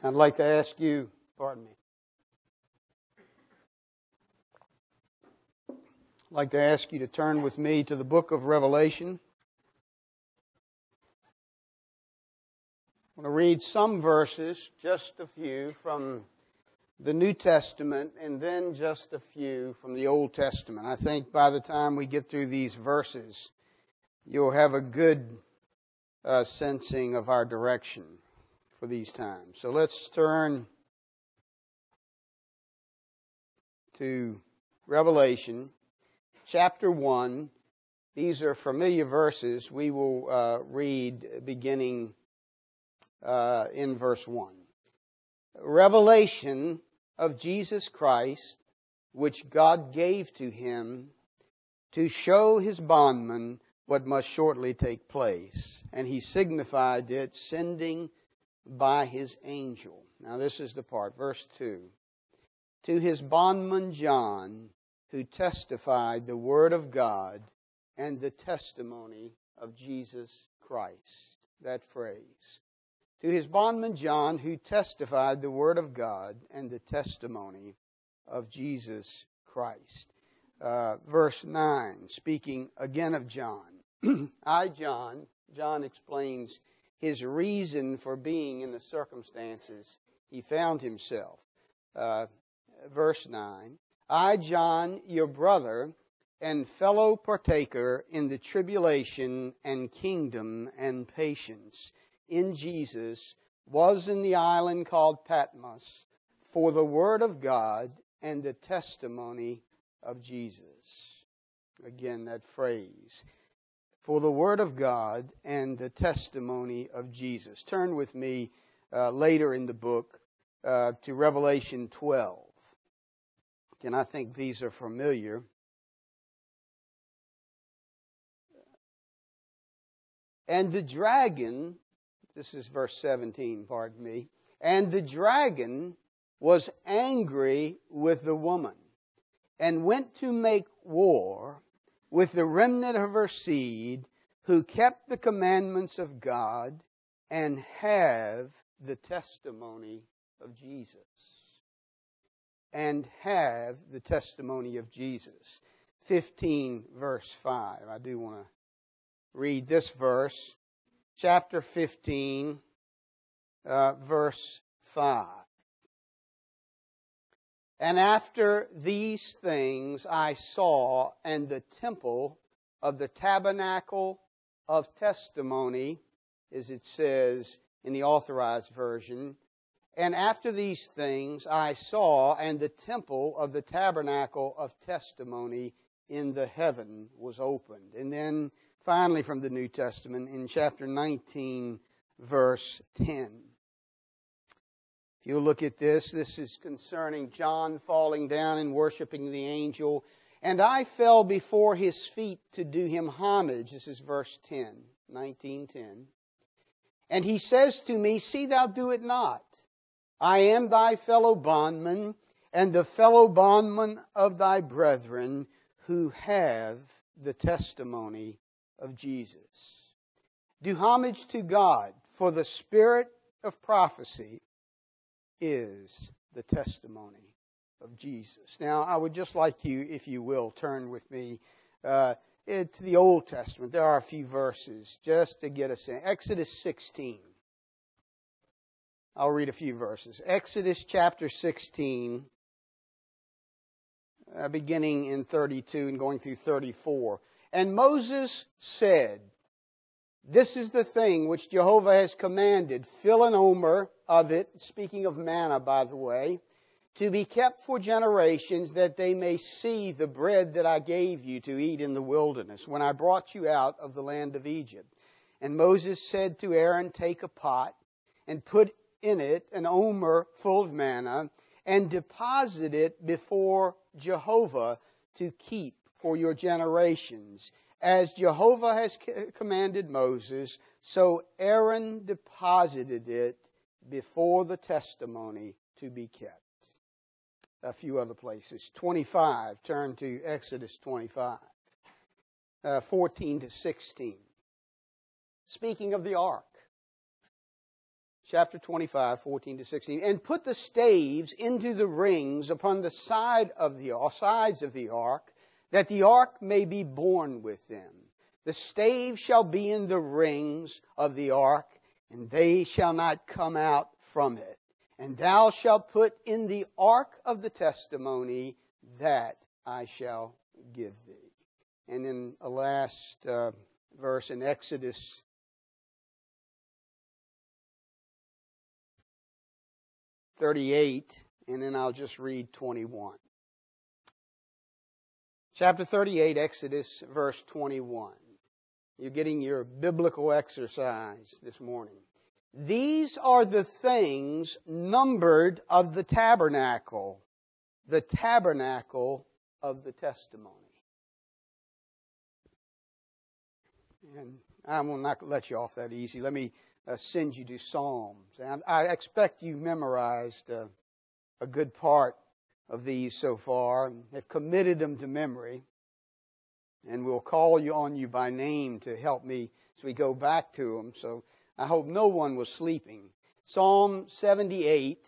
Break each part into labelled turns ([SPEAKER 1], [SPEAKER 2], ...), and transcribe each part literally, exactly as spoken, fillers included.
[SPEAKER 1] I'd like to ask you, pardon me, I'd like to ask you to turn with me to the book of Revelation. I want to read some verses, just a few, from the New Testament, and then just a few from the Old Testament. I think by the time we get through these verses, you'll have a good uh, sensing of our direction for these times. So let's turn to Revelation chapter one. These are familiar verses. We will uh, read beginning uh, in verse one. Revelation of Jesus Christ, which God gave to him to show his bondmen what must shortly take place. And he signified it, sending by his angel. Now this is the part, verse two. To his bondman John, who testified the word of God and the testimony of Jesus Christ. That phrase. To his bondman John, who testified the word of God and the testimony of Jesus Christ. Uh, verse nine, speaking again of John. I, John, John explains his reason for being in the circumstances he found himself. Uh, verse nine, I, John, your brother and fellow partaker in the tribulation and kingdom and patience in Jesus, was in the island called Patmos for the word of God and the testimony of Jesus. Again, that phrase. For the word of God and the testimony of Jesus. Turn with me uh, later in the book uh, to Revelation twelve. And I think these are familiar. And the dragon, this is verse seventeen, pardon me. And the dragon was angry with the woman and went to make war with the remnant of her seed, who kept the commandments of God and have the testimony of Jesus. And have the testimony of Jesus. fifteen, verse five. I do want to read this verse. Chapter fifteen, uh, verse five. And after these things I saw, and the temple of the tabernacle of testimony, as it says in the Authorized Version, and after these things I saw, and the temple of the tabernacle of testimony in the heaven was opened. And then finally from the New Testament in chapter nineteen, verse ten. If you look at this, this is concerning John falling down and worshiping the angel. And I fell before his feet to do him homage. This is verse ten, nineteen ten. And he says to me, see thou do it not. I am thy fellow bondman and the fellow bondman of thy brethren who have the testimony of Jesus. Do homage to God, for the spirit of prophecy is the testimony of Jesus. Now, I would just like you, if you will, turn with me uh, to the Old Testament. There are a few verses just to get us in. Exodus sixteen. I'll read a few verses. Exodus chapter sixteen, uh, beginning in thirty-two and going through thirty-four. And Moses said, this is the thing which Jehovah has commanded. Fill an omer of it, speaking of manna, by the way, to be kept for generations, that they may see the bread that I gave you to eat in the wilderness, when I brought you out of the land of Egypt. And Moses said to Aaron, take a pot, and put in it an omer full of manna, and deposit it before Jehovah to keep for your generations. As Jehovah has commanded Moses, so Aaron deposited it before the testimony to be kept. A few other places. twenty-five, turn to Exodus twenty-five. Uh, fourteen to sixteen. Speaking of the ark. chapter twenty-five, fourteen to sixteen. And put the staves into the rings upon the side of the sides of the ark, that the ark may be borne with them. The staves shall be in the rings of the ark, and they shall not come out from it. And thou shalt put in the ark of the testimony that I shall give thee. And in the last uh, verse in Exodus thirty-eight, and then I'll just read twenty-one. Chapter thirty-eight, Exodus, verse twenty-one. You're getting your biblical exercise this morning. These are the things numbered of the tabernacle, the tabernacle of the testimony. And I will not let you off that easy. Let me uh, send you to Psalms. And I expect you've memorized uh, a good part of these so far and have committed them to memory. And we'll call you on you by name to help me as we go back to them. So I hope no one was sleeping. Psalm seventy-eight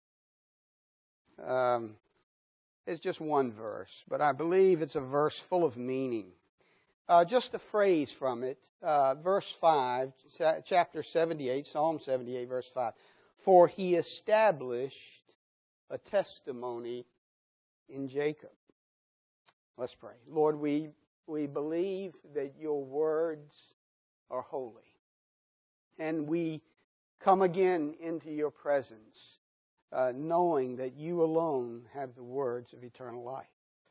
[SPEAKER 1] um, is just one verse, but I believe it's a verse full of meaning. Uh, just a phrase from it, uh, verse five, cha- chapter seventy-eight, Psalm seventy-eight, verse five. For he established a testimony in Jacob. Let's pray. Lord, we we believe that your words are holy. And we come again into your presence, uh, knowing that you alone have the words of eternal life.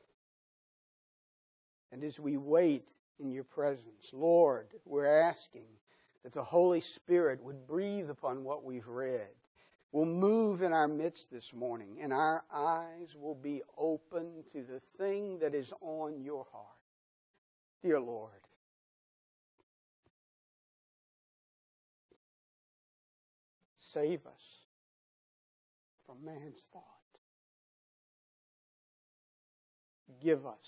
[SPEAKER 1] And as we wait in your presence, Lord, we're asking that the Holy Spirit would breathe upon what we've read, will move in our midst this morning, and our eyes will be open to the thing that is on your heart. Dear Lord, save us from man's thought. Give us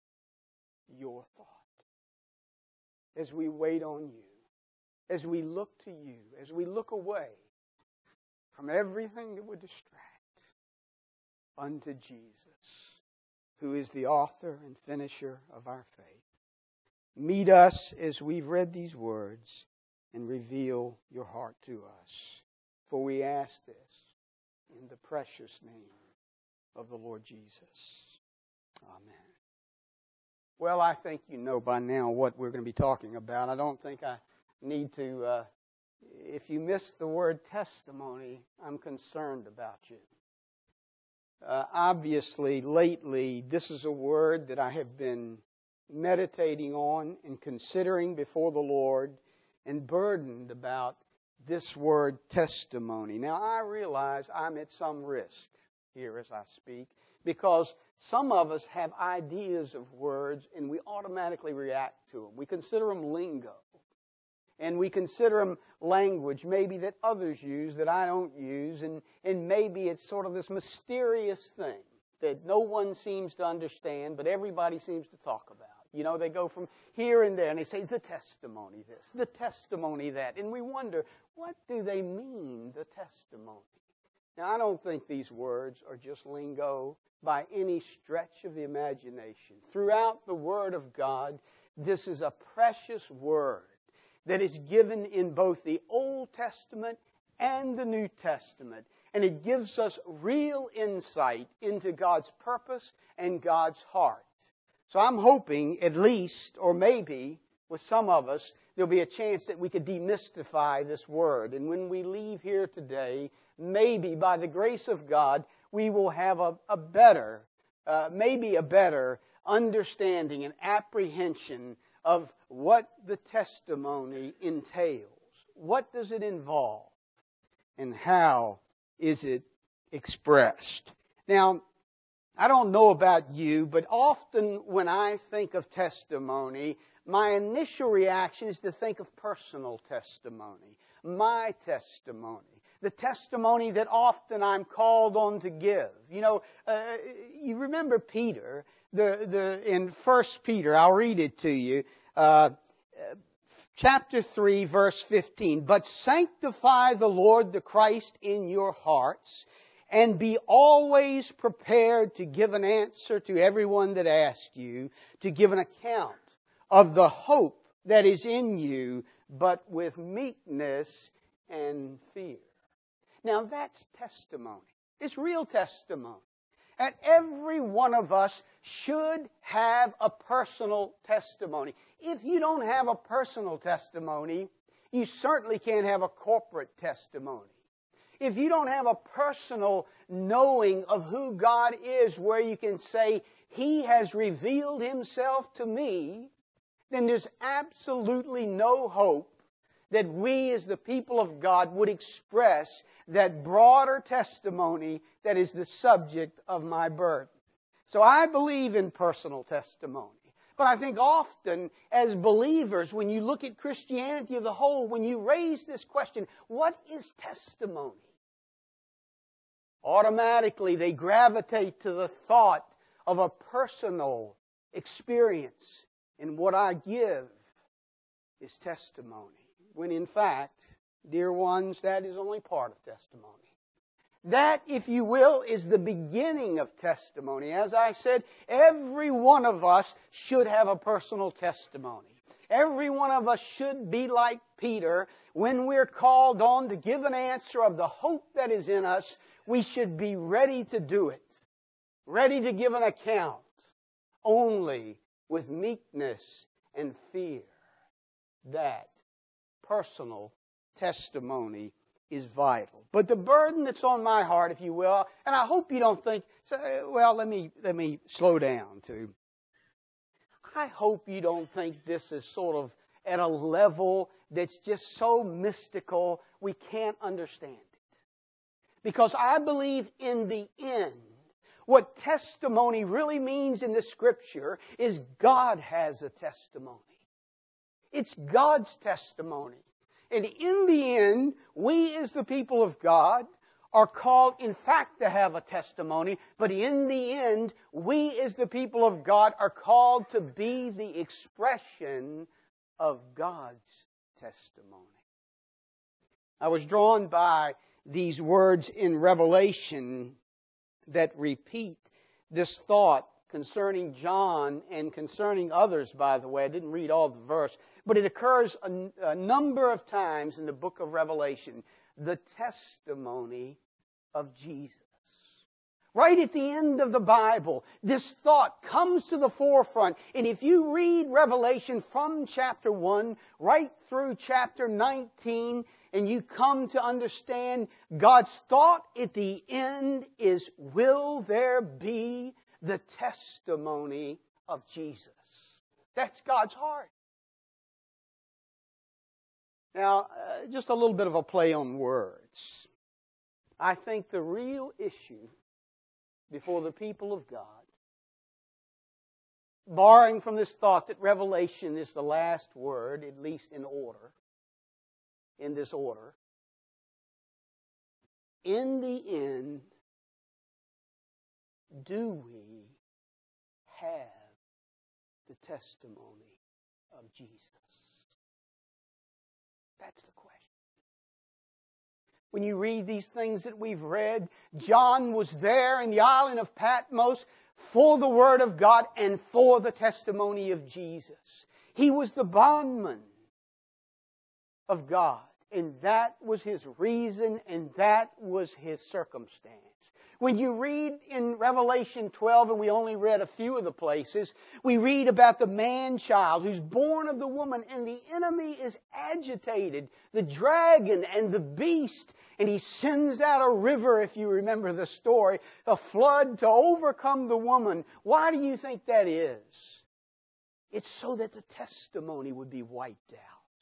[SPEAKER 1] your thought. As we wait on you, as we look to you, as we look away from everything that would distract unto Jesus, who is the author and finisher of our faith. Meet us as we've read these words and reveal your heart to us. For we ask this in the precious name of the Lord Jesus. Amen. Well, I think you know by now what we're going to be talking about. I don't think I need to, uh, if you missed the word testimony, I'm concerned about you. Uh, obviously, lately, this is a word that I have been meditating on and considering before the Lord and burdened about this word testimony. Now, I realize I'm at some risk here as I speak because some of us have ideas of words and we automatically react to them. We consider them lingo. And we consider them language maybe that others use that I don't use. And, and maybe it's sort of this mysterious thing that no one seems to understand, but everybody seems to talk about. You know, they go from here and there and they say the testimony this, the testimony that. And we wonder, what do they mean, the testimony? Now, I don't think these words are just lingo by any stretch of the imagination. Throughout the Word of God, this is a precious word that is given in both the Old Testament and the New Testament. And it gives us real insight into God's purpose and God's heart. So I'm hoping at least, or maybe with some of us, there'll be a chance that we could demystify this word. And when we leave here today, maybe by the grace of God, we will have a, a better, uh, maybe a better understanding and apprehension of what the testimony entails. What does it involve? And how is it expressed? Now, I don't know about you, but often when I think of testimony, my initial reaction is to think of personal testimony, my testimony, the testimony that often I'm called on to give. You know, uh, you remember Peter, the the in First Peter, I'll read it to you. Uh, chapter three, verse fifteen. But sanctify the Lord the Christ in your hearts, and be always prepared to give an answer to everyone that asks you, to give an account of the hope that is in you, but with meekness and fear. Now that's testimony. It's real testimony. And every one of us should have a personal testimony. If you don't have a personal testimony, you certainly can't have a corporate testimony. If you don't have a personal knowing of who God is, where you can say, He has revealed Himself to me, then there's absolutely no hope that we as the people of God would express that broader testimony that is the subject of my burden. So I believe in personal testimony. But I think often as believers, when you look at Christianity as a whole, when you raise this question, what is testimony? Automatically they gravitate to the thought of a personal experience. And what I give is testimony. When in fact, dear ones, that is only part of testimony. That, if you will, is the beginning of testimony. As I said, every one of us should have a personal testimony. Every one of us should be like Peter. When we're called on to give an answer of the hope that is in us, we should be ready to do it. Ready to give an account. Only with meekness and fear. That personal testimony is vital. But the burden that's on my heart, if you will, and I hope you don't think, well, let me let me slow down to. I hope you don't think this is sort of at a level that's just so mystical we can't understand it. Because I believe in the end, what testimony really means in the Scripture is God has a testimony. It's God's testimony. And in the end, we as the people of God are called, in fact, to have a testimony. But in the end, we as the people of God are called to be the expression of God's testimony. I was drawn by these words in Revelation that repeat this thought concerning John and concerning others, by the way. I didn't read all the verse, but it occurs a, a number of times in the book of Revelation. The testimony of Jesus. Right at the end of the Bible, this thought comes to the forefront. And if you read Revelation from chapter one right through chapter nineteen, and you come to understand God's thought at the end is, will there be the testimony of Jesus? That's God's heart. Now, uh, just a little bit of a play on words. I think the real issue before the people of God, barring from this thought that Revelation is the last word, at least in order, in this order, in the end, do we have the testimony of Jesus? That's the question. When you read these things that we've read, John was there in the island of Patmos for the Word of God and for the testimony of Jesus. He was the bondman of God, and that was his reason, and that was his circumstance. When you read in Revelation twelve, and we only read a few of the places, we read about the man-child who's born of the woman, and the enemy is agitated, the dragon and the beast, and he sends out a river, if you remember the story, a flood to overcome the woman. Why do you think that is? It's so that the testimony would be wiped out.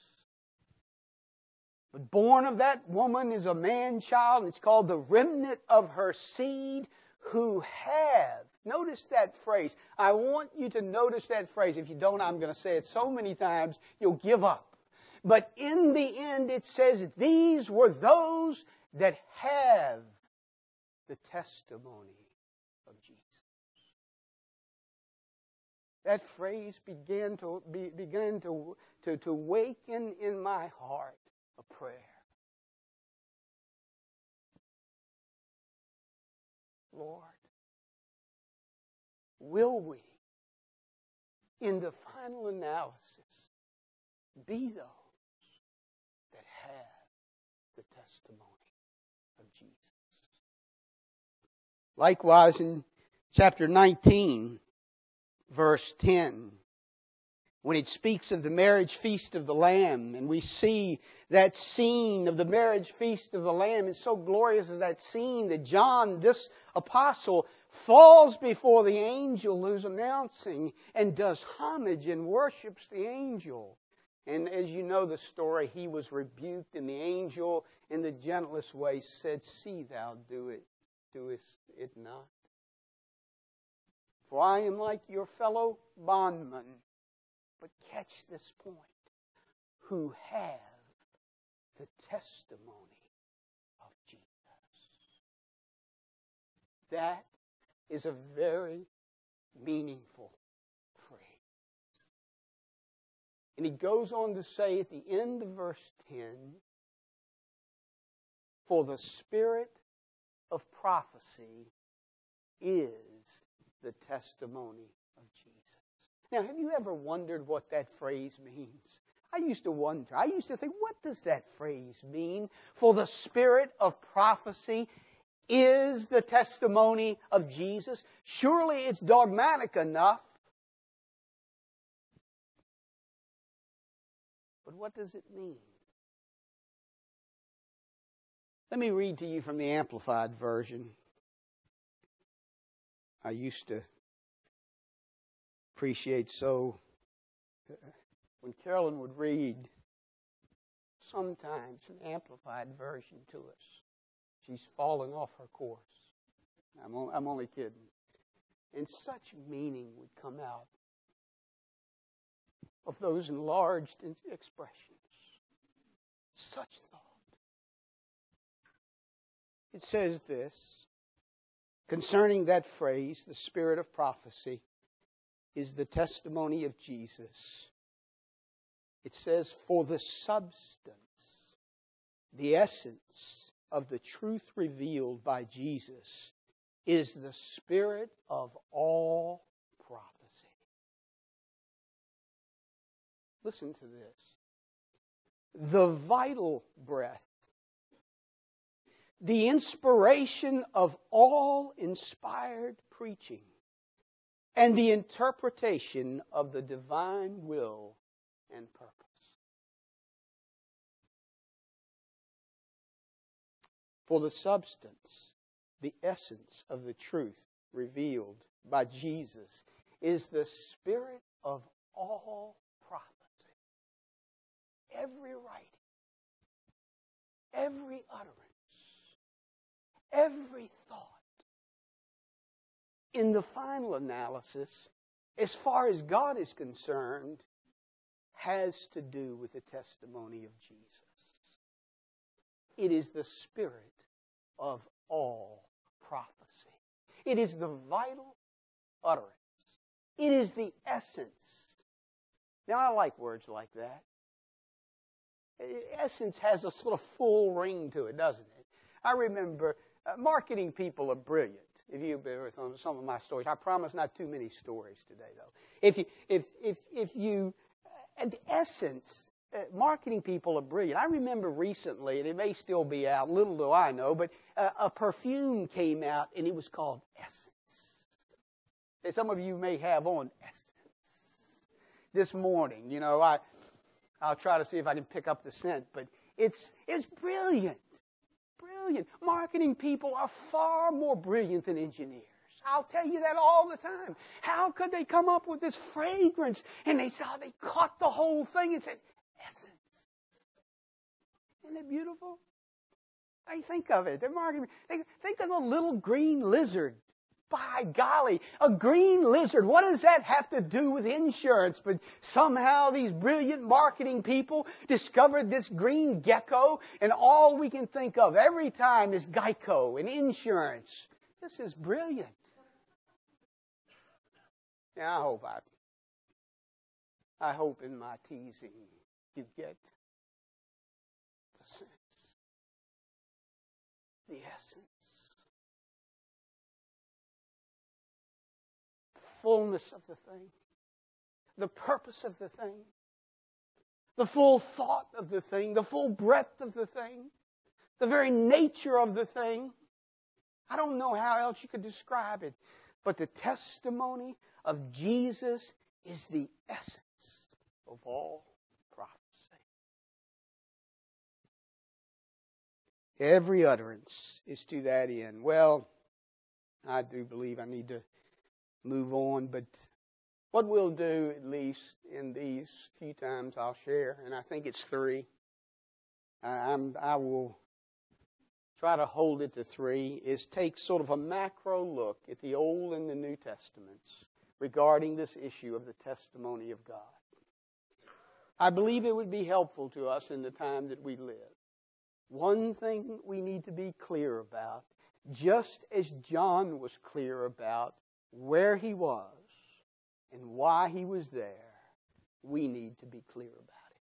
[SPEAKER 1] But born of that woman is a man-child, and it's called the remnant of her seed, who have, notice that phrase. I want you to notice that phrase. If you don't, I'm going to say it so many times, you'll give up. But in the end, it says, these were those that have the testimony of Jesus. that phrase began to be, began to, to, to waken in my heart a prayer. Lord, will we, in the final analysis, be those that have the testimony of Jesus? Likewise, in chapter nineteen, verse ten, when it speaks of the marriage feast of the Lamb, and we see that scene of the marriage feast of the Lamb, it's so glorious as that scene that John, this apostle, falls before the angel who's announcing and does homage and worships the angel. And as you know the story, he was rebuked, and the angel in the gentlest way said, "See thou do it, doest it not. For I am like your fellow bondman," but catch this point, "who have the testimony of Jesus." That is a very meaningful phrase. And he goes on to say at the end of verse ten, "For the spirit of prophecy is the testimony of Jesus." Now, have you ever wondered what that phrase means? I used to wonder. I used to think, what does that phrase mean? For the spirit of prophecy is the testimony of Jesus. Surely it's dogmatic enough. But what does it mean? Let me read to you from the Amplified Version. I used to appreciate so when Carolyn would read sometimes an Amplified Version to us. She's falling off her course. I'm only, I'm only kidding. And such meaning would come out of those enlarged expressions. Such thought. It says this, concerning that phrase, the spirit of prophecy is the testimony of Jesus. It says, for the substance, the essence of the truth revealed by Jesus is the spirit of all prophecy. Listen to this. The vital breath, the inspiration of all inspired preaching, and the interpretation of the divine will and purpose. For the substance, the essence of the truth revealed by Jesus is the spirit of all prophecy. Every writing, every utterance, every thought, in the final analysis, as far as God is concerned, has to do with the testimony of Jesus. It is the spirit of all prophecy. It is the vital utterance. It is the essence. Now, I like words like that. Essence has a sort of full ring to it, doesn't it? I remember uh, marketing people are brilliant. If you've been with some of my stories, I promise not too many stories today, though. If you, if if if you, at essence, uh, marketing people are brilliant. I remember recently, and it may still be out. Little do I know, but uh, a perfume came out, and it was called Essence. And some of you may have on Essence. This morning, you know, I I'll try to see if I can pick up the scent, but it's it's brilliant. Brilliant. Marketing people are far more brilliant than engineers. I'll tell you that all the time. How could they come up with this fragrance? And they saw they caught the whole thing and said, essence. Isn't it beautiful? I think of it. They're marketing. Think, think of a little green lizard. By golly, a green lizard. What does that have to do with insurance? But somehow these brilliant marketing people discovered this green gecko, and all we can think of every time is Geico and insurance. This is brilliant. Now, I hope I I hope in my teasing you get the sense, the essence, the fullness of the thing, the purpose of the thing, the full thought of the thing, the full breadth of the thing, the very nature of the thing. I don't know how else you could describe it, but the testimony of Jesus is the essence of all prophecy. Every utterance is to that end. Well, I do believe I need to move on, but what we'll do, at least in these few times I'll share, and I think it's three, I'm, I will try to hold it to three, is take sort of a macro look at the Old and the New Testaments regarding this issue of the testimony of God. I believe it would be helpful to us in the time that we live. One thing we need to be clear about, just as John was clear about where he was and why he was there, we need to be clear about it.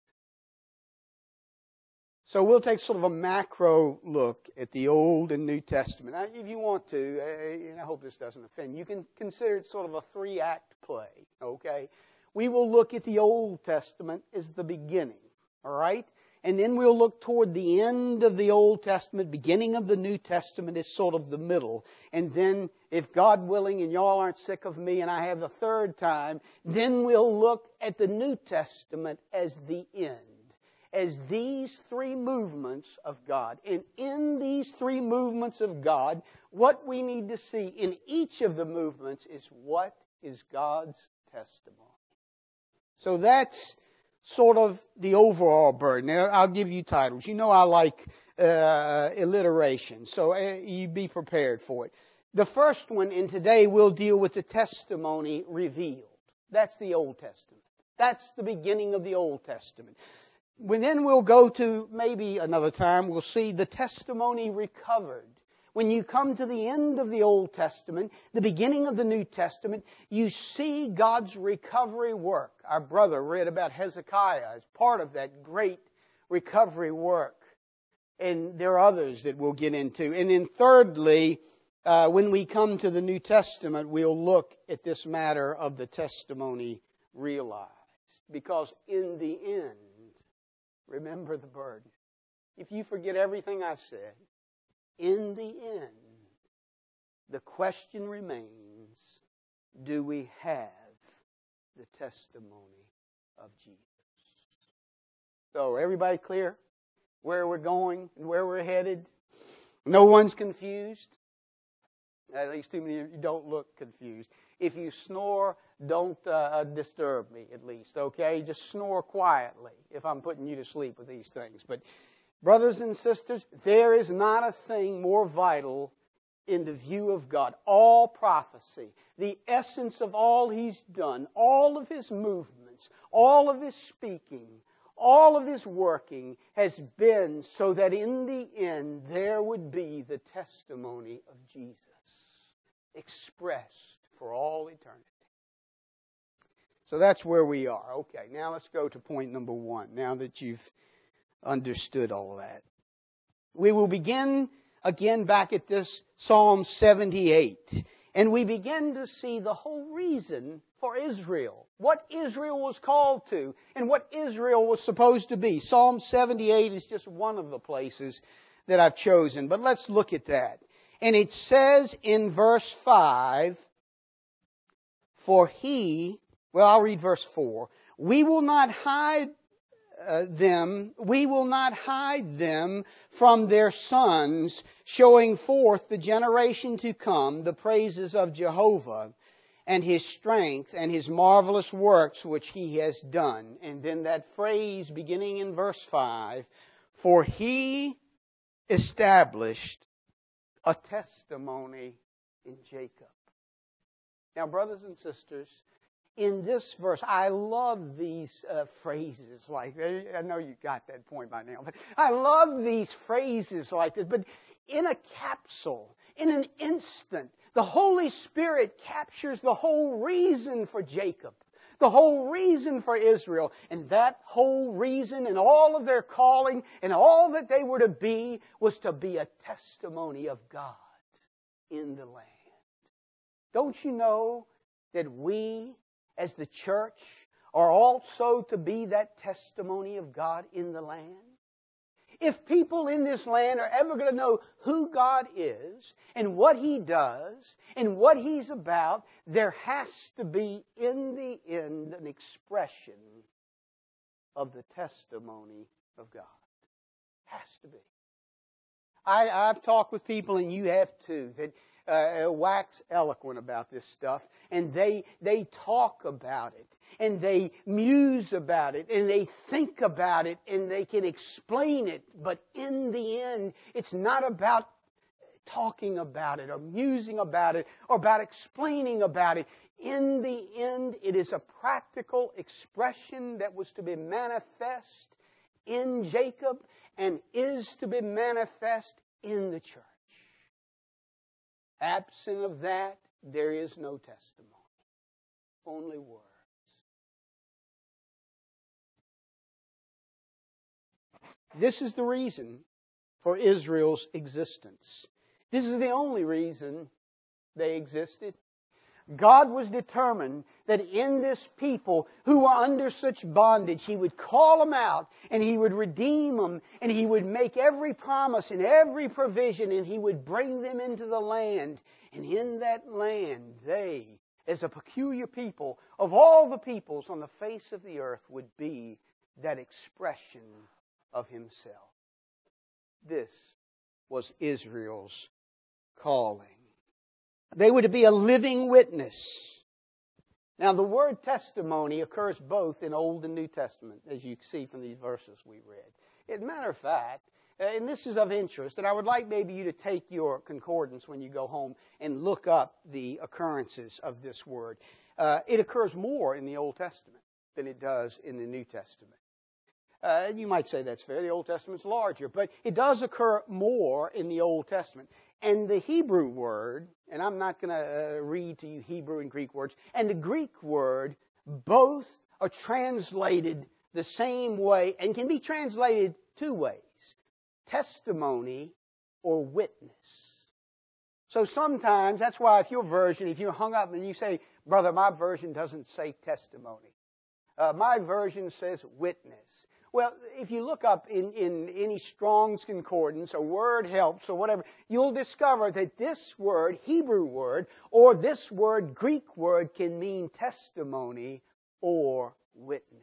[SPEAKER 1] So we'll take sort of a macro look at the Old and New Testament. Now, if you want to, and I hope this doesn't offend, you can consider it sort of a three-act play, okay? We will look at the Old Testament as the beginning, all right? And then we'll look toward the end of the Old Testament, beginning of the New Testament is sort of the middle. And then, if God willing and y'all aren't sick of me and I have a third time, then we'll look at the New Testament as the end. As these three movements of God. And in these three movements of God, what we need to see in each of the movements is what is God's testimony. So that's sort of the overall burden. Now, I'll give you titles. You know I like uh, alliteration, so uh, you be prepared for it. The first one, and today we'll deal with the testimony revealed. That's the Old Testament. That's the beginning of the Old Testament. When then we'll go to, maybe another time, we'll see the testimony recovered. When you come to the end of the Old Testament, the beginning of the New Testament, you see God's recovery work. Our brother read about Hezekiah as part of that great recovery work. And there are others that we'll get into. And then thirdly, uh, when we come to the New Testament, we'll look at this matter of the testimony realized. Because in the end, remember the burden. If you forget everything I've said, in the end, the question remains, do we have the testimony of Jesus? So, everybody clear where we're going and where we're headed? No one's confused? At least too many of you don't look confused. If you snore, don't uh, disturb me, at least, okay? Just snore quietly if I'm putting you to sleep with these things. But brothers and sisters, there is not a thing more vital in the view of God. All prophecy, the essence of all He's done, all of His movements, all of His speaking, all of His working has been so that in the end there would be the testimony of Jesus expressed for all eternity. So that's where we are. Okay, now let's go to point number one, now that you've understood all that. We will begin again back at this Psalm seventy-eight. And we begin to see the whole reason for Israel. What Israel was called to and what Israel was supposed to be. Psalm seventy-eight is just one of the places that I've chosen. But let's look at that. And it says in verse five, for He, well, I'll read verse four. We will not hide uh, them, we will not hide them from their sons, showing forth the generation to come the praises of Jehovah and His strength and His marvelous works which He has done. And then that phrase beginning in verse five, for He established a testimony in Jacob. Now, brothers and sisters, in this verse, I love these uh, phrases like, I know you got that point by now, but I love these phrases like this. But in a capsule, in an instant, the Holy Spirit captures the whole reason for Jacob, The whole reason for Israel, and that whole reason and all of their calling and all that they were to be, was to be a testimony of God in the land. Don't you know that we, as the church, are also to be that testimony of God in the land? If people in this land are ever going to know who God is and what He does and what He's about, there has to be, in the end, an expression of the testimony of God. Has to be. I, I've talked with people, and you have too, that uh, wax eloquent about this stuff, and they they talk about it, and they muse about it, and they think about it, and they can explain it. But in the end, it's not about talking about it or musing about it or about explaining about it. In the end, it is a practical expression that was to be manifest in Jacob and is to be manifest in the church. Absent of that, there is no testimony. Only words. This is the reason for Israel's existence. This is the only reason they existed. God was determined that in this people who were under such bondage, He would call them out and He would redeem them and He would make every promise and every provision and He would bring them into the land. And in that land, they, as a peculiar people of all the peoples on the face of the earth, would be that expression of Himself. This was Israel's calling. They were to be a living witness. Now, the word testimony occurs both in Old and New Testament, as you see from these verses we read. As a matter of fact, and this is of interest, and I would like maybe you to take your concordance when you go home and look up the occurrences of this word. Uh, it occurs more in the Old Testament than it does in the New Testament. Uh, you might say that's fair. The Old Testament's larger, but it does occur more in the Old Testament. And the Hebrew word, and I'm not going to uh, read to you Hebrew and Greek words, and the Greek word, both are translated the same way and can be translated two ways. Testimony or witness. So sometimes, that's why if your version, if you're hung up and you say, brother, my version doesn't say testimony. Uh, my version says witness. Well, if you look up in, in any Strong's Concordance or Word Helps or whatever, you'll discover that this word, Hebrew word, or this word, Greek word, can mean testimony or witness.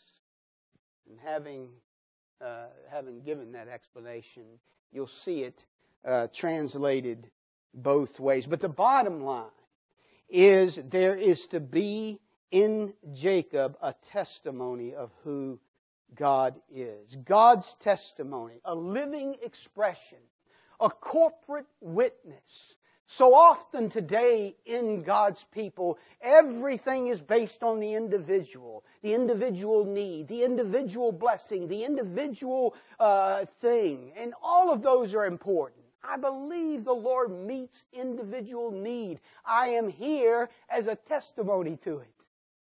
[SPEAKER 1] And having uh, having given that explanation, you'll see it uh, translated both ways. But the bottom line is there is to be in Jacob a testimony of who God is. God's testimony, a living expression, a corporate witness. So often today in God's people, everything is based on the individual, the individual need, the individual blessing, the individual uh, thing. And all of those are important. I believe the Lord meets individual need. I am here as a testimony to it.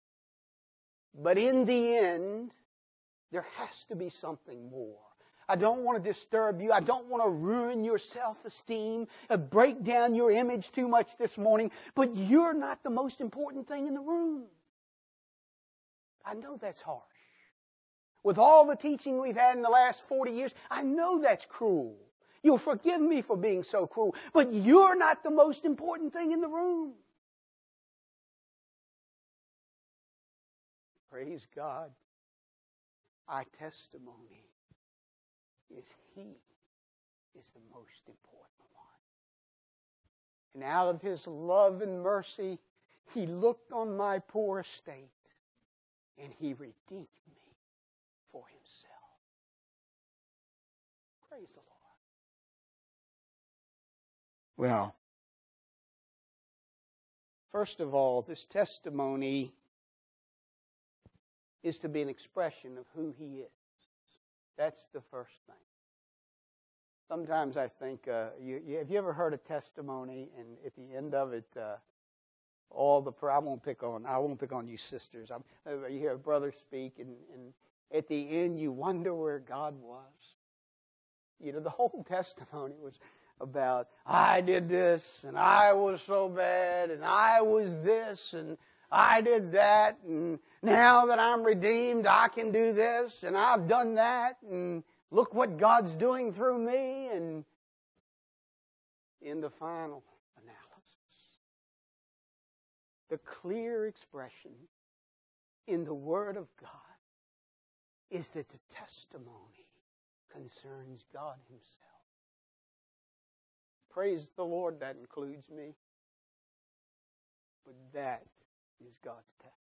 [SPEAKER 1] But in the end, there has to be something more. I don't want to disturb you. I don't want to ruin your self-esteem, uh, break down your image too much this morning. But you're not the most important thing in the room. I know that's harsh. With all the teaching we've had in the last forty years, I know that's cruel. You'll forgive me for being so cruel. But you're not the most important thing in the room. Praise God. Our testimony is He is the most important one. And out of His love and mercy, He looked on my poor estate and He redeemed me for Himself. Praise the Lord. Well, first of all, this testimony is to be an expression of who He is. That's the first thing. Sometimes I think, uh, you, you, have you ever heard a testimony and at the end of it, uh, all the, I won't pick on, I won't pick on you sisters. I'm, you hear a brother speak, and, and at the end you wonder where God was. You know, the whole testimony was about, I did this, and I was so bad, and I was this, and I did that, and now that I'm redeemed, I can do this, and I've done that, and look what God's doing through me. And in the final analysis, the clear expression in the Word of God is that the testimony concerns God Himself. Praise the Lord, that includes me. But that is God's testimony.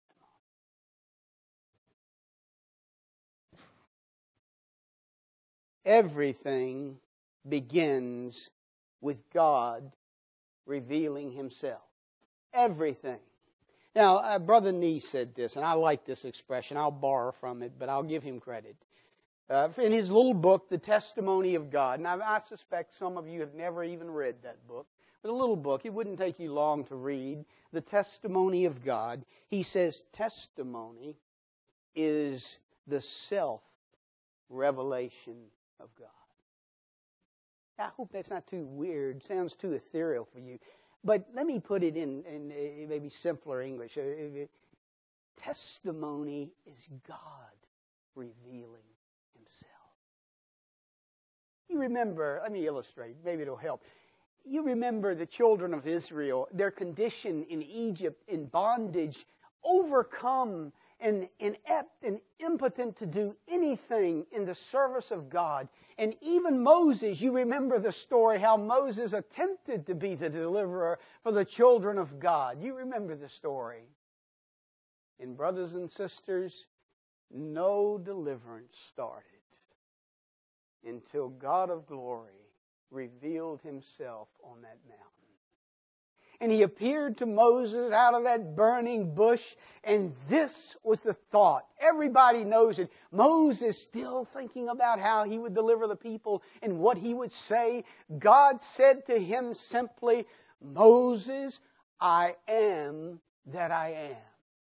[SPEAKER 1] Everything begins with God revealing Himself. Everything. Now, uh, Brother Nee said this, and I like this expression. I'll borrow from it, but I'll give him credit. Uh, in his little book, The Testimony of God, and I, I suspect some of you have never even read that book, but a little book, it wouldn't take you long to read, The Testimony of God. He says testimony is the self-revelation of God. I hope that's not too weird, sounds too ethereal for you. But let me put it in, in uh, maybe simpler English. Uh, testimony is God revealing Himself. You remember, let me illustrate, maybe it'll help. You remember the children of Israel, their condition in Egypt in bondage, overcome and inept and impotent to do anything in the service of God. And even Moses, you remember the story how Moses attempted to be the deliverer for the children of God. You remember the story. And brothers and sisters, no deliverance started until God of glory revealed Himself on that mountain. And He appeared to Moses out of that burning bush, and this was the thought. Everybody knows it. Moses still thinking about how he would deliver the people and what he would say. God said to him simply, Moses, I am that I am.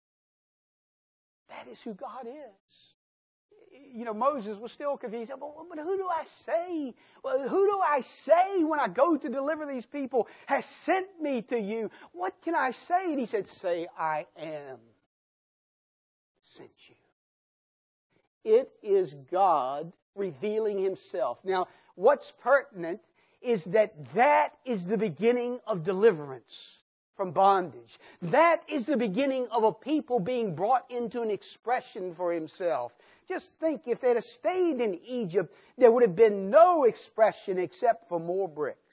[SPEAKER 1] That is who God is. You know, Moses was still confused. He said, but, but who do I say? Well, who do I say when I go to deliver these people has sent me to you? What can I say? And he said, say, I am sent you. It is God revealing Himself. Now, what's pertinent is that that is the beginning of deliverance from bondage. That is the beginning of a people being brought into an expression for Himself. Just think, if they'd have stayed in Egypt, there would have been no expression except for more bricks.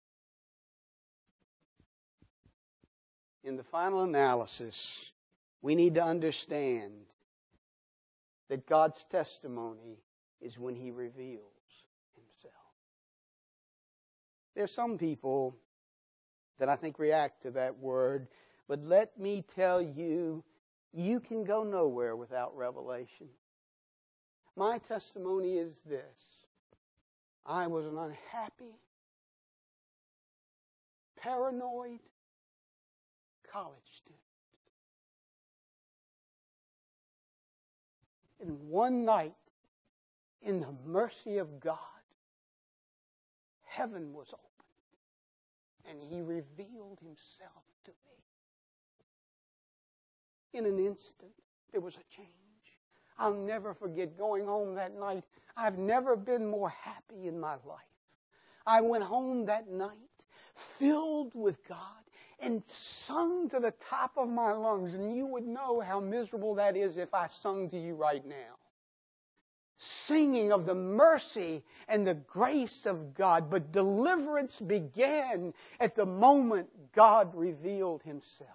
[SPEAKER 1] In the final analysis, we need to understand that God's testimony is when He reveals Himself. There's some people that I think react to that word, but let me tell you, you can go nowhere without revelation. My testimony is this. I was an unhappy, paranoid college student. And one night, in the mercy of God, heaven was opened, and He revealed Himself to me. In an instant, there was a change. I'll never forget going home that night. I've never been more happy in my life. I went home that night filled with God and sung to the top of my lungs. And you would know how miserable that is if I sung to you right now. Singing of the mercy and the grace of God. But deliverance began at the moment God revealed Himself.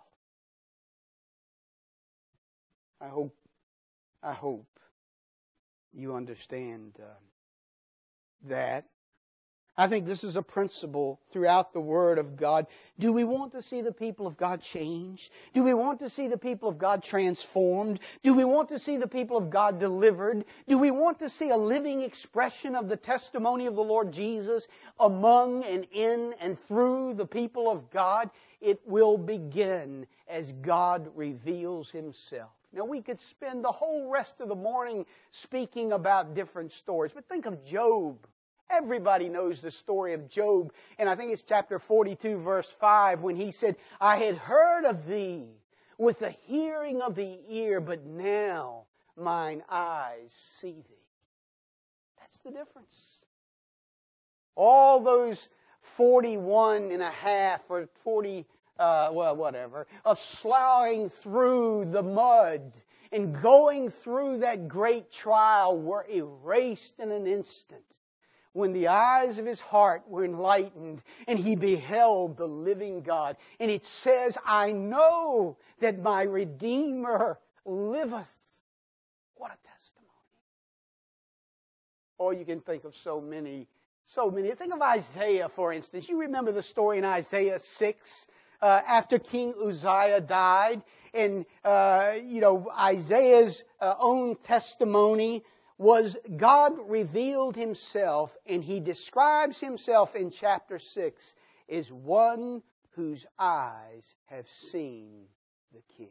[SPEAKER 1] I hope I hope you understand uh, that. I think this is a principle throughout the Word of God. Do we want to see the people of God changed? Do we want to see the people of God transformed? Do we want to see the people of God delivered? Do we want to see a living expression of the testimony of the Lord Jesus among and in and through the people of God? It will begin as God reveals Himself. Now, we could spend the whole rest of the morning speaking about different stories, but think of Job. Everybody knows the story of Job, and I think it's chapter forty-two, verse five, when he said, I had heard of thee with the hearing of the ear, but now mine eyes see thee. That's the difference. All those forty-one and a half or forty, uh, well, whatever, of sloughing through the mud and going through that great trial were erased in an instant, when the eyes of his heart were enlightened and he beheld the living God. And it says, I know that my Redeemer liveth. What a testimony. Oh, you can think of so many, so many. Think of Isaiah, for instance. You remember the story in Isaiah six, uh, after King Uzziah died. And, uh, you know, Isaiah's uh, own testimony was God revealed Himself, and He describes Himself in chapter six as one whose eyes have seen the King.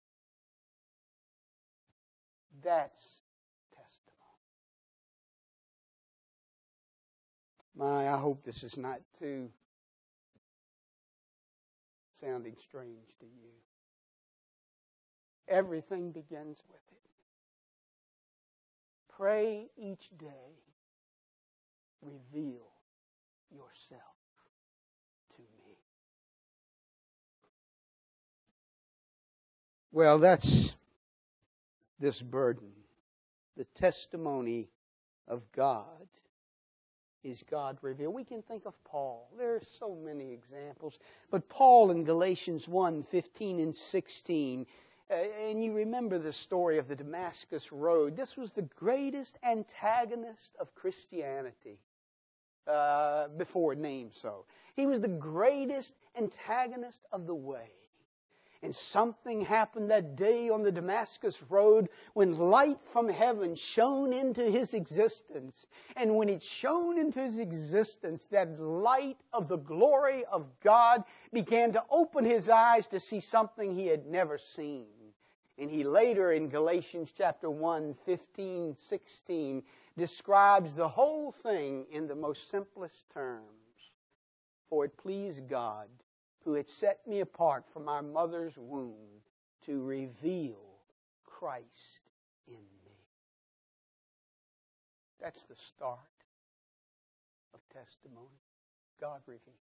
[SPEAKER 1] That's testimony. My, I hope this is not too sounding strange to you. Everything begins with it. Pray each day, reveal yourself to me. Well, that's this burden. The testimony of God is God revealed. We can think of Paul. There are so many examples. But Paul in Galatians one, fifteen and sixteen, Uh, and you remember the story of the Damascus Road. This was the greatest antagonist of Christianity uh, before named so. He was the greatest antagonist of the way. And something happened that day on the Damascus Road when light from heaven shone into his existence. And when it shone into his existence, that light of the glory of God began to open his eyes to see something he had never seen. And he later in Galatians chapter one, fifteen, sixteen, describes the whole thing in the most simplest terms. For it pleased God, who had set me apart from my mother's womb, to reveal Christ in me. That's the start of testimony. God revealed.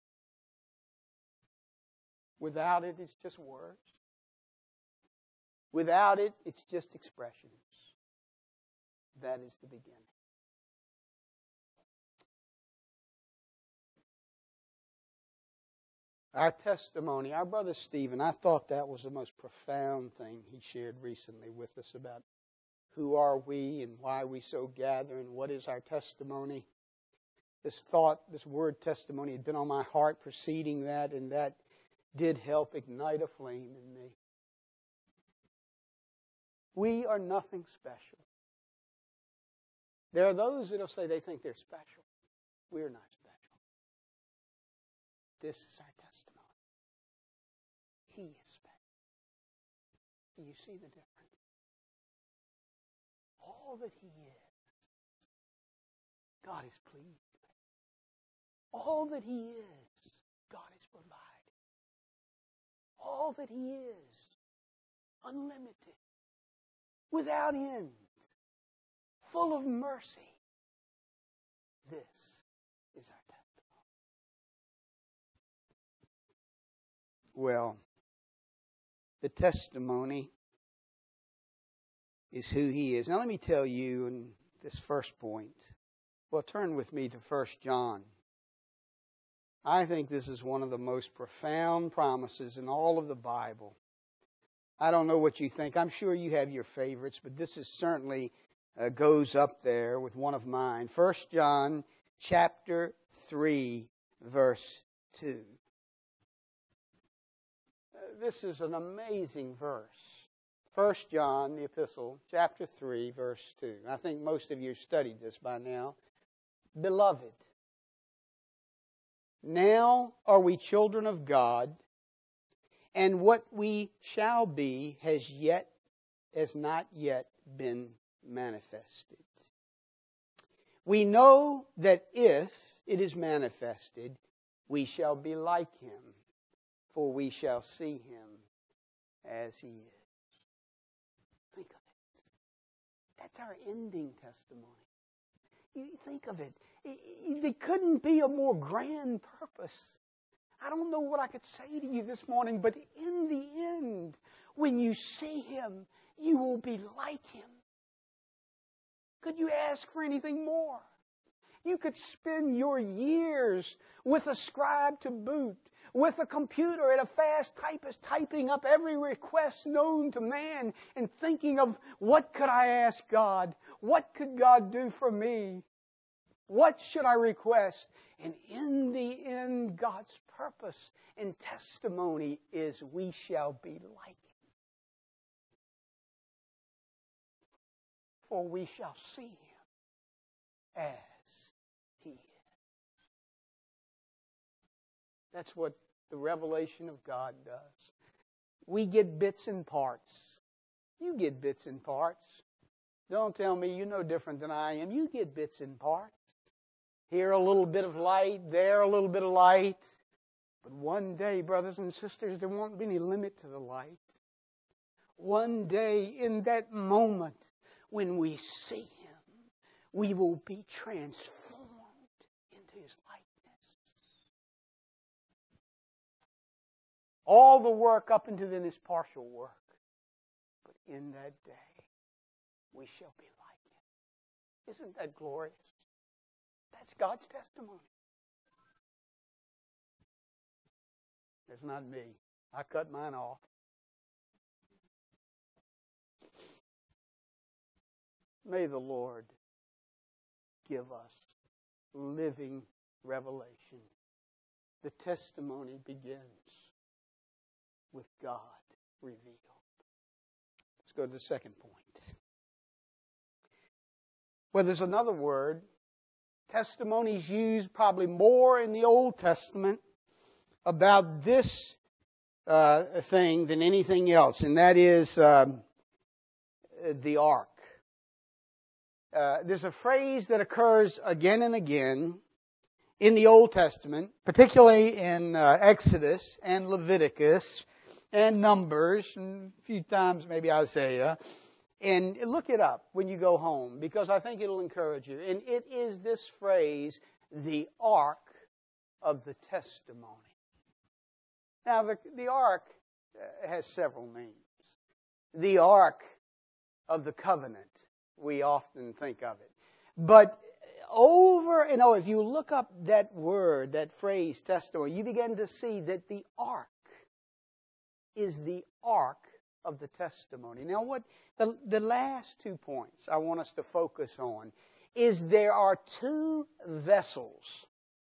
[SPEAKER 1] Without it, it's just words. Without it, it's just expressions. That is the beginning. Our testimony, our brother Stephen, I thought that was the most profound thing he shared recently with us about who are we and why we so gather and what is our testimony. This thought, this word testimony had been on my heart preceding that, and that did help ignite a flame in me. We are nothing special. There are those that will say they think they're special. We are not special. This is our testimony. He is special. Do you see the difference? All that He is, God is pleased with. All that He is, God has provided. All that He is, unlimited, without end, full of mercy. This is our testimony. Well, the testimony is who He is. Now let me tell you in this first point. Well, turn with me to First John. I think this is one of the most profound promises in all of the Bible. I don't know what you think. I'm sure you have your favorites, but this is certainly uh, goes up there with one of mine. First John chapter three, verse two. This is an amazing verse. First John, the epistle, chapter three, verse two. I think most of you have studied this by now. Beloved, now are we children of God, and what we shall be has yet, has not yet been manifested. We know that if it is manifested, we shall be like Him, for we shall see Him as He is. Think of it. That's our ending testimony. You think of it. There couldn't be a more grand purpose. I don't know what I could say to you this morning, but in the end, when you see Him, you will be like Him. Could you ask for anything more? You could spend your years with a scribe to boot, with a computer and a fast typist typing up every request known to man and thinking of what could I ask God? What could God do for me? What should I request? And in the end, God's purpose and testimony is we shall be like Him. For we shall see Him as He is. That's what the revelation of God does. We get bits and parts. You get bits and parts. Don't tell me you're no different than I am. You get bits and parts. Here a little bit of light, there a little bit of light. But one day, brothers and sisters, there won't be any limit to the light. One day, in that moment, when we see Him, we will be transformed into His likeness. All the work up until then is partial work. But in that day, we shall be like Him. Isn't that glorious? That's God's testimony. It's not me. I cut mine off. May the Lord give us living revelation. The testimony begins with God revealed. Let's go to the second point. Well, there's another word. Testimony is used probably more in the Old Testament about this uh, thing than anything else, and that is um, the ark. Uh, there's a phrase that occurs again and again in the Old Testament, particularly in uh, Exodus and Leviticus and Numbers, and a few times maybe Isaiah. And look it up when you go home, because I think it'll encourage you. And it is this phrase, the ark of the testimony. Now, the, the ark has several names. The ark of the covenant, we often think of it. But over and over, if you look up that word, that phrase, testimony, you begin to see that the ark is the ark of the testimony. Now, what the, the last two points I want us to focus on is there are two vessels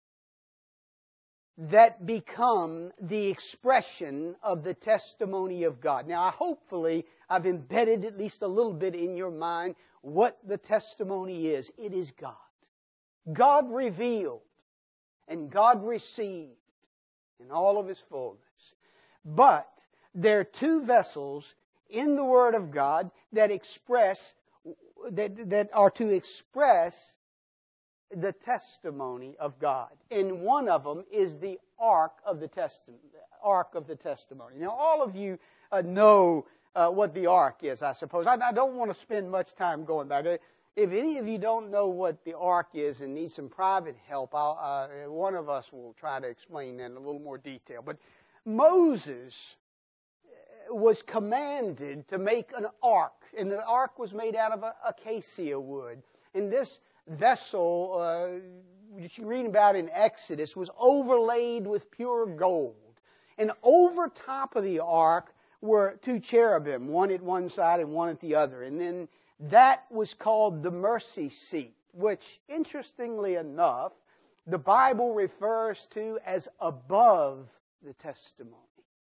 [SPEAKER 1] that become the expression of the testimony of God. Now, I hopefully I've embedded at least a little bit in your mind what the testimony is. It is God. God revealed and God received in all of His fullness. But there are two vessels in the Word of God that express, that, that are to express the testimony of God. And one of them is the ark of the testimony. Ark of the testimony. Now, all of you uh, know uh, what the ark is, I suppose. I, I don't want to spend much time going back. If any of you don't know what the ark is and need some private help, I'll, uh, one of us will try to explain that in a little more detail. But Moses was commanded to make an ark, and the ark was made out of a, acacia wood. And this vessel, uh, which you read about in Exodus, was overlaid with pure gold. And over top of the ark were two cherubim, one at one side and one at the other. And then that was called the mercy seat, which, interestingly enough, the Bible refers to as above the testimony.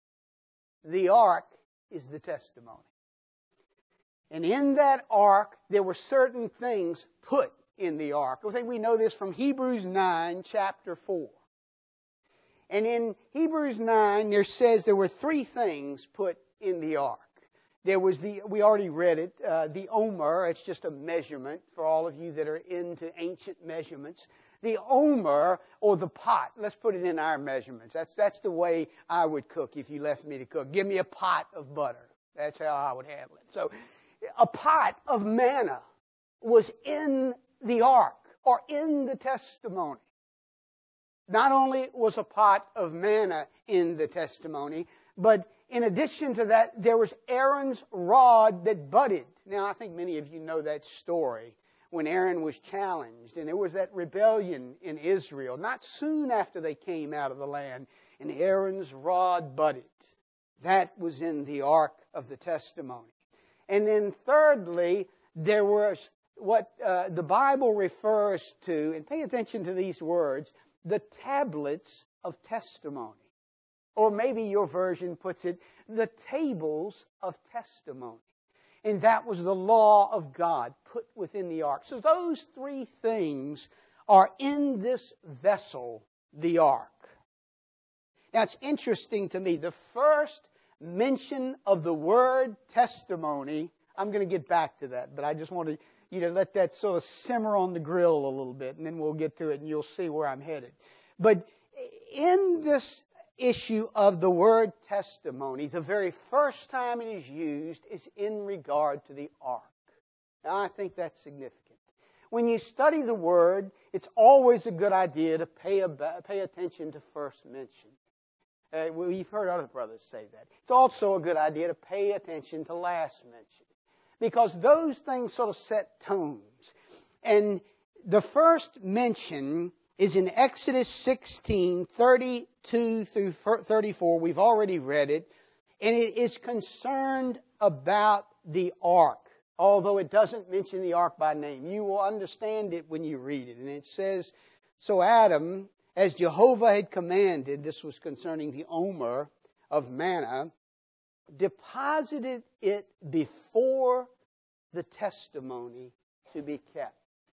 [SPEAKER 1] The ark is the testimony. And in that ark, there were certain things put in the ark. I think we know this from Hebrews nine, chapter four. And in Hebrews nine, there says there were three things put in the ark. There was the, we already read it, uh, the omer. It's just a measurement for all of you that are into ancient measurements. The omer, or the pot. Let's put it in our measurements. That's, that's the way I would cook if you left me to cook. Give me a pot of butter. That's how I would handle it. So, a pot of manna was in the ark, or in the testimony. Not only was a pot of manna in the testimony, but in addition to that, there was Aaron's rod that budded. Now, I think many of you know that story when Aaron was challenged, and there was that rebellion in Israel, not soon after they came out of the land, and Aaron's rod budded. That was in the ark of the testimony. And then thirdly, there was what uh, the Bible refers to, and pay attention to these words, the tablets of testimony. Or maybe your version puts it, the tables of testimony. And that was the law of God put within the ark. So those three things are in this vessel, the ark. Now it's interesting to me, the first mention of the word testimony, I'm going to get back to that, but I just wanted you to let that sort of simmer on the grill a little bit, and then we'll get to it and you'll see where I'm headed. But in this issue of the word testimony, the very first time it is used is in regard to the ark. Now, I think that's significant. When you study the word, it's always a good idea to pay, a, pay attention to first mention. Uh, well, you've heard other brothers say that. It's also a good idea to pay attention to last mention, because those things sort of set tones. And the first mention is in Exodus sixteen, thirty-two through thirty-four. We've already read it. And it is concerned about the ark, although it doesn't mention the ark by name. You will understand it when you read it. And it says, so Adam, as Jehovah had commanded, this was concerning the omer of manna, deposited it before the testimony to be kept.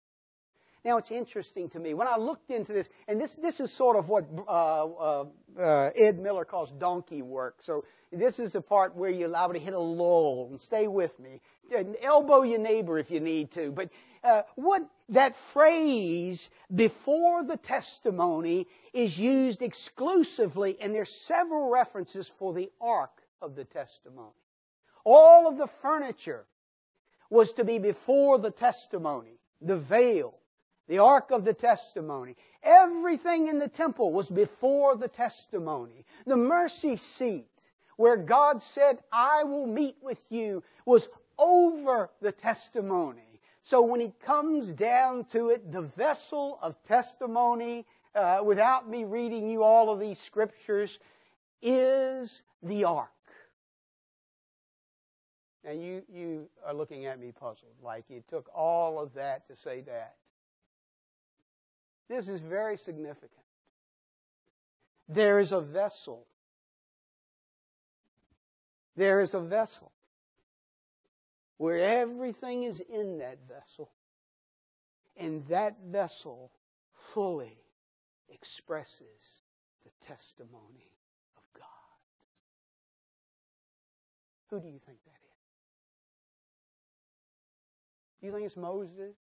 [SPEAKER 1] Now, it's interesting to me. When I looked into this, and this, this is sort of what uh, uh, uh, Ed Miller calls donkey work. So this is the part where you're allowed to hit a lull, and stay with me. And elbow your neighbor if you need to. But uh, what that phrase, before the testimony, is used exclusively, and there's several references for the ark of the testimony. All of the furniture was to be before the testimony, the veil, the ark of the testimony. Everything in the temple was before the testimony. The mercy seat, where God said, I will meet with you, was over the testimony. So when it comes down to it, the vessel of testimony, uh, without me reading you all of these scriptures, is the ark. Now you, you are looking at me puzzled, like it took all of that to say that. This is very significant. There is a vessel. There is a vessel where everything is in that vessel, and that vessel fully expresses the testimony of God. Who do you think that is? Do you think it's Moses?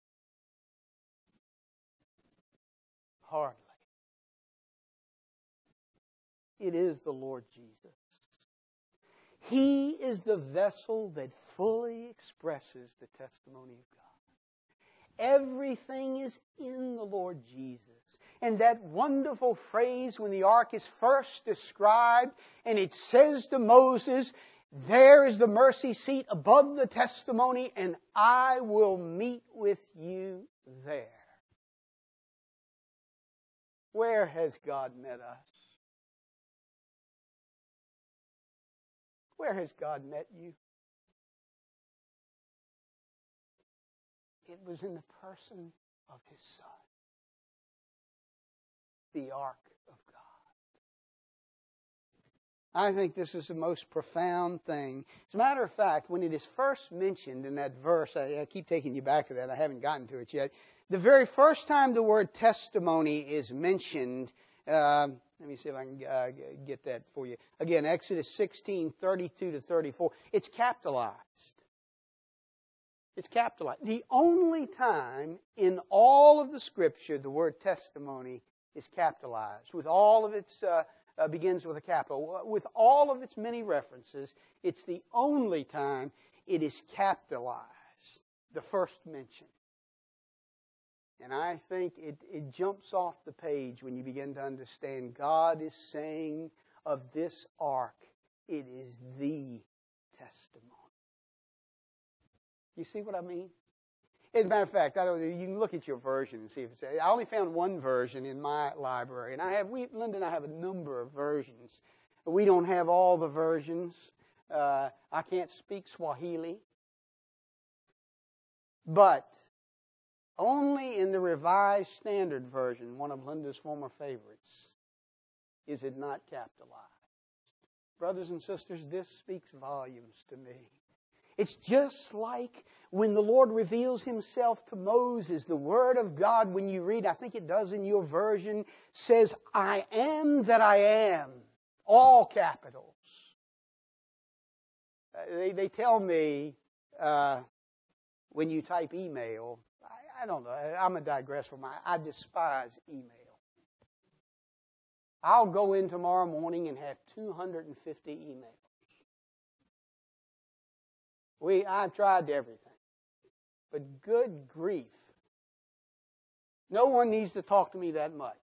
[SPEAKER 1] Hardly. It is the Lord Jesus. He is the vessel that fully expresses the testimony of God. Everything is in the Lord Jesus. And that wonderful phrase when the ark is first described, and it says to Moses, there is the mercy seat above the testimony, and I will meet with you there. Where has God met us? Where has God met you? It was in the person of His Son. the ark of God. I think this is the most profound thing. As a matter of fact, when it is first mentioned in that verse, I, I keep taking you back to that. I haven't gotten to it yet. The very first time the word testimony is mentioned, um, let me see if I can uh, get that for you. Again, Exodus sixteen, thirty-two to thirty-four. It's capitalized. It's capitalized. The only time in all of the Scripture the word testimony is capitalized, with all of its, uh, uh, begins with a capital. With all of its many references, it's the only time it is capitalized, the first mention. And I think it, it jumps off the page when you begin to understand God is saying of this ark, it is the testimony. You see what I mean? As a matter of fact, I don't, you can look at your version and see if it's. I only found one version in my library, and I have. We, Linda and I have a number of versions. We don't have all the versions. Uh, I can't speak Swahili, but only in the Revised Standard Version, one of Linda's former favorites, is it not capitalized. Brothers and sisters, this speaks volumes to me. It's just like when the Lord reveals Himself to Moses, the Word of God, when you read, I think it does in your version, says, I am that I am. All capitals. Uh, they, they tell me uh, when you type email, I, I don't know, I'm a digressor. I, I despise email. I'll go in tomorrow morning and have two hundred fifty emails. We, I've tried everything. But good grief. No one needs to talk to me that much.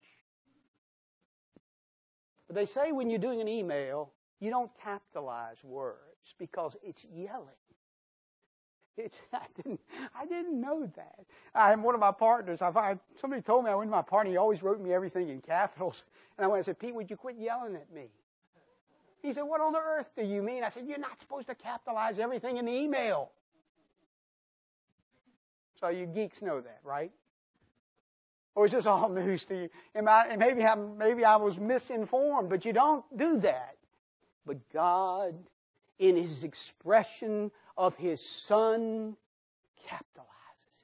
[SPEAKER 1] But they say when you're doing an email, you don't capitalize words because it's yelling. It's, I didn't, I didn't know that. I am one of my partners. I, I, somebody told me I went to my party. He always wrote me everything in capitals. And I went and said, Pete, would you quit yelling at me? He said, what on earth do you mean? I said, you're not supposed to capitalize everything in the email. So you geeks know that, right? Or is this all news to you? Am I, maybe, I, maybe I was misinformed, but you don't do that. But God, in His expression of His Son, capitalizes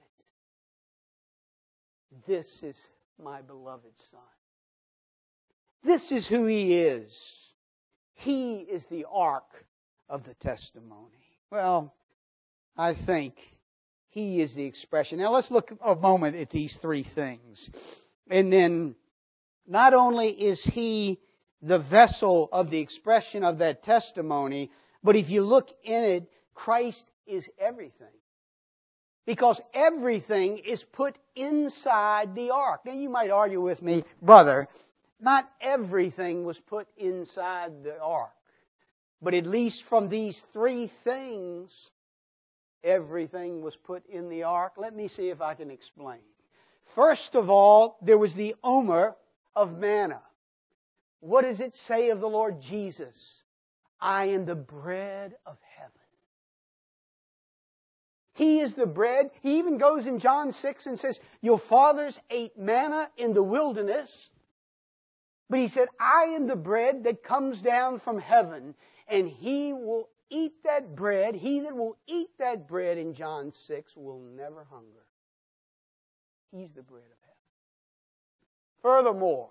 [SPEAKER 1] it. This is my beloved Son. This is who He is. He is the ark of the testimony. Well, I think He is the expression. Now let's look a moment at these three things. And then, not only is He the vessel of the expression of that testimony, but if you look in it, Christ is everything. Because everything is put inside the ark. Now you might argue with me, brother, not everything was put inside the ark. But at least from these three things, everything was put in the ark. Let me see if I can explain. First of all, there was the omer of manna. What does it say of the Lord Jesus? I am the bread of heaven. He is the bread. He even goes in John six and says, your fathers ate manna in the wilderness. But He said, I am the bread that comes down from heaven, and he will eat that bread. He that will eat that bread in John six will never hunger. He's the bread of heaven. Furthermore,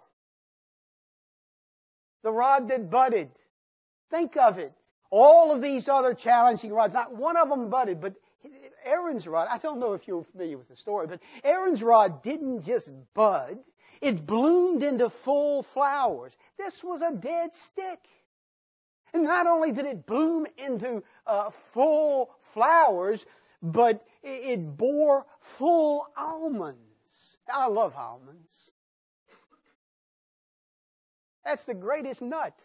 [SPEAKER 1] the rod that budded. Think of it. All of these other challenging rods, not one of them budded, but Aaron's rod, I don't know if you're familiar with the story, but Aaron's rod didn't just bud. It bloomed into full flowers. This was a dead stick. And not only did it bloom into uh, full flowers, but it bore full almonds. I love almonds. That's the greatest nut.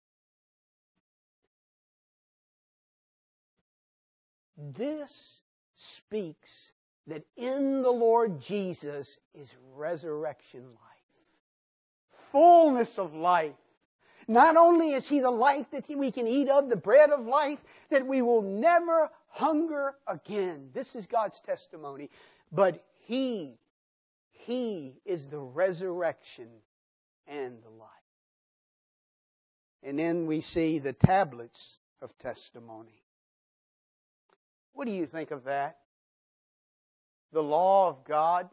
[SPEAKER 1] This speaks that in the Lord Jesus is resurrection life. Fullness of life. Not only is He the life that we can eat of, the bread of life, that we will never hunger again. This is God's testimony. But He, He is the resurrection and the life. And then we see the tablets of testimony. What do you think of that? The law of God.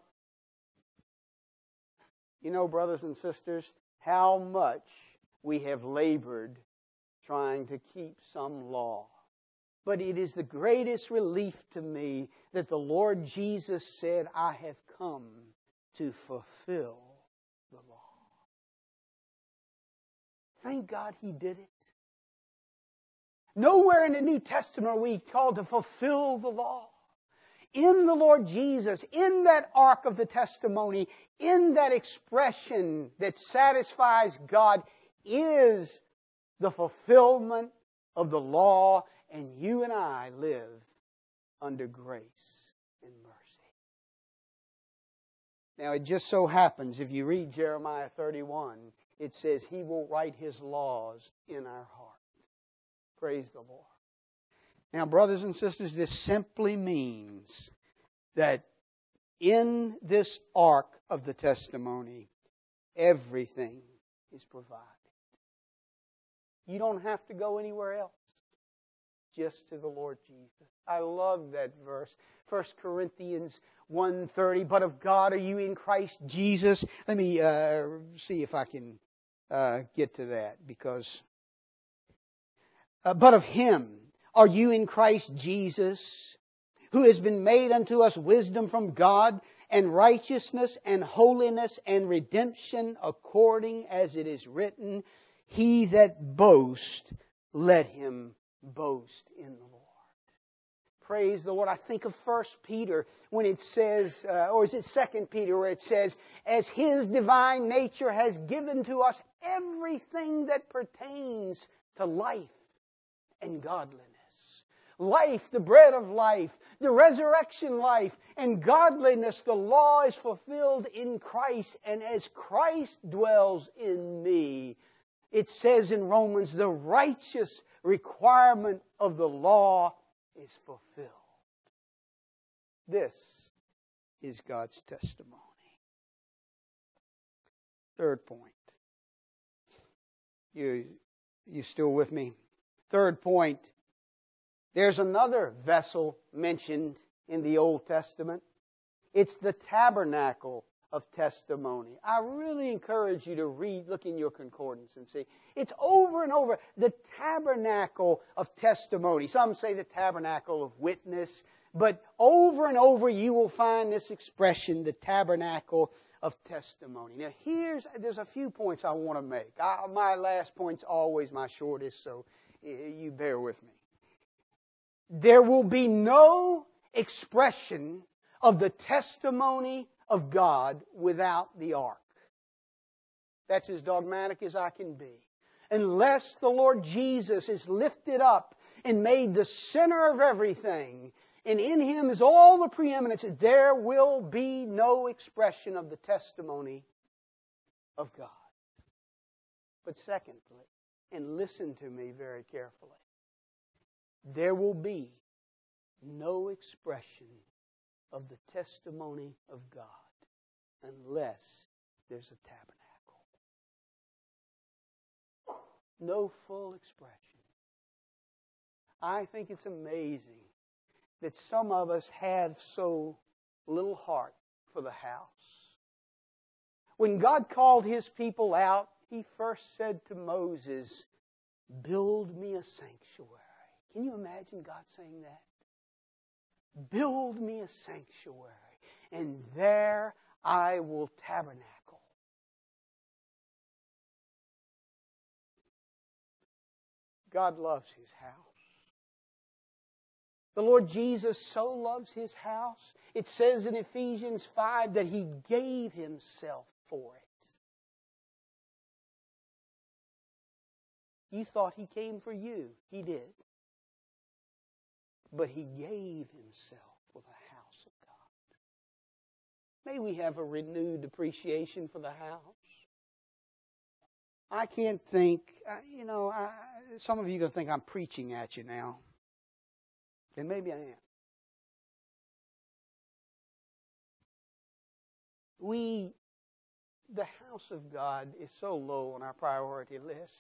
[SPEAKER 1] You know, brothers and sisters, how much we have labored trying to keep some law. But it is the greatest relief to me that the Lord Jesus said, I have come to fulfill the law. Thank God He did it. Nowhere in the New Testament are we called to fulfill the law. In the Lord Jesus, in that ark of the testimony, in that expression that satisfies God, is the fulfillment of the law, and you and I live under grace and mercy. Now, it just so happens, if you read Jeremiah thirty-one, it says He will write His laws in our heart. Praise the Lord. Now, brothers and sisters, this simply means that in this ark of the testimony, everything is provided. You don't have to go anywhere else, just to the Lord Jesus. I love that verse. First Corinthians one thirty, but of God are you in Christ Jesus. Let me uh, see if I can uh, get to that, because... Uh, but of Him are you in Christ Jesus, who has been made unto us wisdom from God, and righteousness and holiness and redemption, according as it is written, He that boasts, let him boast in the Lord. Praise the Lord. I think of First Peter when it says, uh, or is it Second Peter where it says, as His divine nature has given to us everything that pertains to life and godliness. Life, the bread of life, the resurrection life, and godliness, the law is fulfilled in Christ. And as Christ dwells in me, it says in Romans, the righteous requirement of the law is fulfilled. This is God's testimony. Third point. You, you still with me? Third point. There's another vessel mentioned in the Old Testament. It's the tabernacle of testimony. I really encourage you to read, look in your concordance and see. It's over and over, the tabernacle of testimony. Some say the tabernacle of witness, but over and over you will find this expression, the tabernacle of testimony. Now here's, there's a few points I want to make. I, my last point's always my shortest, so you bear with me. There will be no expression of the testimony of God without the ark. That's as dogmatic as I can be. Unless the Lord Jesus is lifted up and made the center of everything, and in Him is all the preeminence, there will be no expression of the testimony of God. But secondly, and listen to me very carefully, there will be no expression of the testimony of God unless there's a tabernacle. No full expression. I think it's amazing that some of us have so little heart for the house. When God called His people out, He first said to Moses, build me a sanctuary. Can you imagine God saying that? Build me a sanctuary, and there I will tabernacle. God loves His house. The Lord Jesus so loves His house. It says in Ephesians five that He gave Himself for it. You thought He came for you. He did. But He gave Himself for the house of God. May we have a renewed appreciation for the house. I can't think, you know, I, some of you are going to think I'm preaching at you now. And maybe I am. We the house of God is so low on our priority list.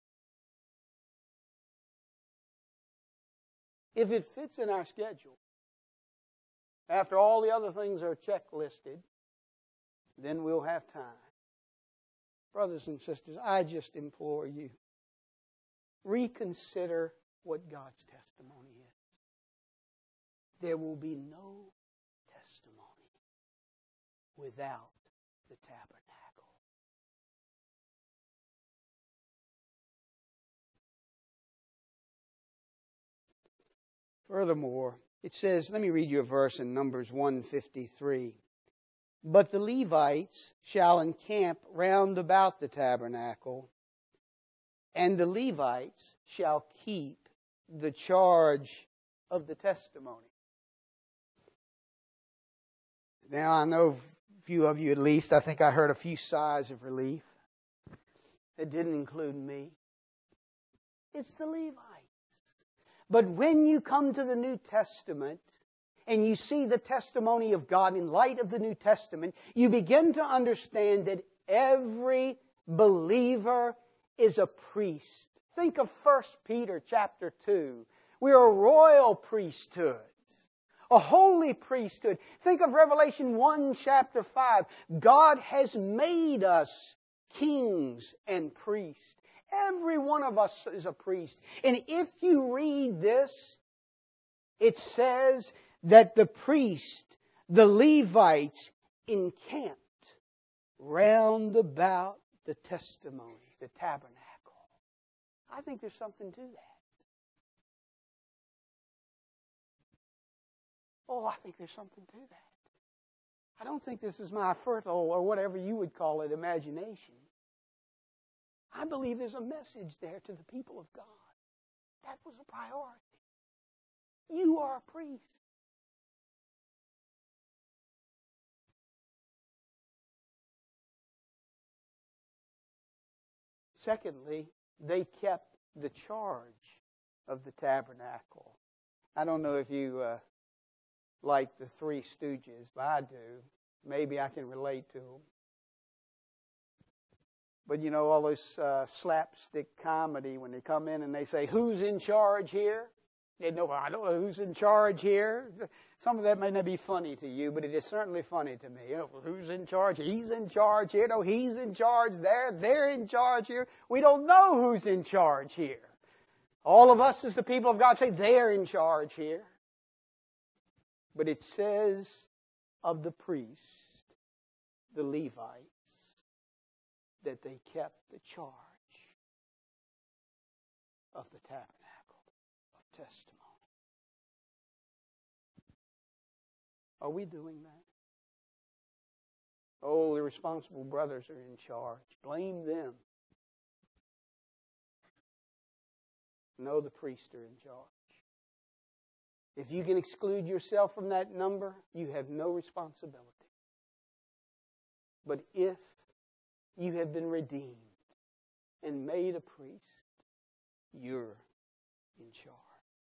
[SPEAKER 1] If it fits in our schedule, after all the other things are checklisted, then we'll have time. Brothers and sisters, I just implore you, reconsider what God's testimony is. There will be no testimony without the tabernacle. Furthermore, it says, let me read you a verse in Numbers one fifty-three. But the Levites shall encamp round about the tabernacle, and the Levites shall keep the charge of the testimony. Now, I know a few of you at least, I think I heard a few sighs of relief. It didn't include me. It's the Levites. But when you come to the New Testament, and you see the testimony of God in light of the New Testament, you begin to understand that every believer is a priest. Think of First Peter chapter two. We're a royal priesthood, a holy priesthood. Think of Revelation one chapter five. God has made us kings and priests. Every one of us is a priest. And if you read this, it says that the priest, the Levites, encamped round about the testimony, the tabernacle. I think there's something to that. Oh, I think there's something to that. I don't think this is my fertile, or whatever you would call it, imagination. I believe there's a message there to the people of God. That was a priority. You are a priest. Secondly, they kept the charge of the tabernacle. I don't know if you uh, like the Three Stooges, but I do. Maybe I can relate to them. But you know, all those uh, slapstick comedy, when they come in and they say, who's in charge here? They know, I don't know who's in charge here. Some of that may not be funny to you, but it is certainly funny to me. You know, who's in charge? He's in charge here. No, he's in charge there. They're in charge here. We don't know who's in charge here. All of us as the people of God say they're in charge here. But it says of the priest, the Levites, that they kept the charge of the tabernacle of testimony. Are we doing that? Oh, the responsible brothers are in charge. Blame them. No, the priests are in charge. If you can exclude yourself from that number, you have no responsibility. But if you have been redeemed and made a priest, you're in charge.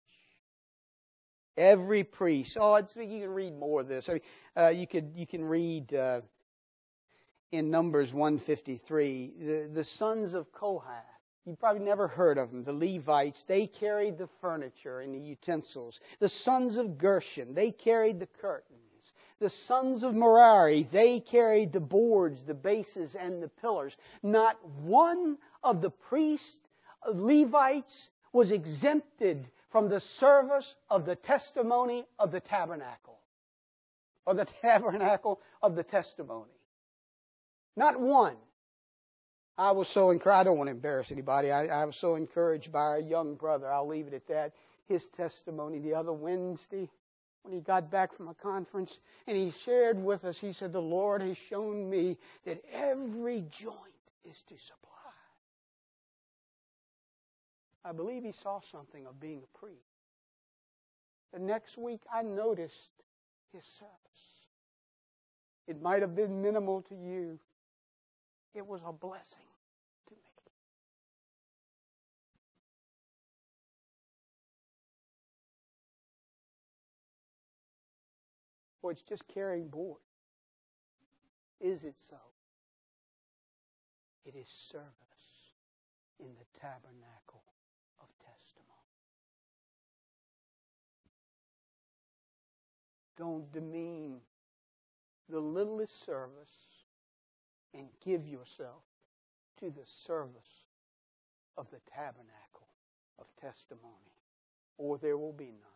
[SPEAKER 1] Every priest. Oh, it's, you can read more of this. I mean, uh, you could you can read uh, in Numbers one fifty-three the the sons of Kohath. You've probably never heard of them. The Levites, they carried the furniture and the utensils. The sons of Gershon, they carried the curtains. The sons of Merari, they carried the boards, the bases, and the pillars. Not one of the priests, Levites, was exempted from the service of the testimony of the tabernacle. Or the tabernacle of the testimony. Not one. I was so encouraged. I don't want to embarrass anybody. I, I was so encouraged by our young brother. I'll leave it at that. His testimony the other Wednesday, when he got back from a conference, and he shared with us, he said, the Lord has shown me that every joint is to supply. I believe he saw something of being a priest. The next week, I noticed his service. It might have been minimal to you. It was a blessing to me. Well, it's just carrying board. Is it so? It is service in the tabernacle of testimony. Don't demean the littlest service and give yourself to the service of the tabernacle of testimony, or there will be none.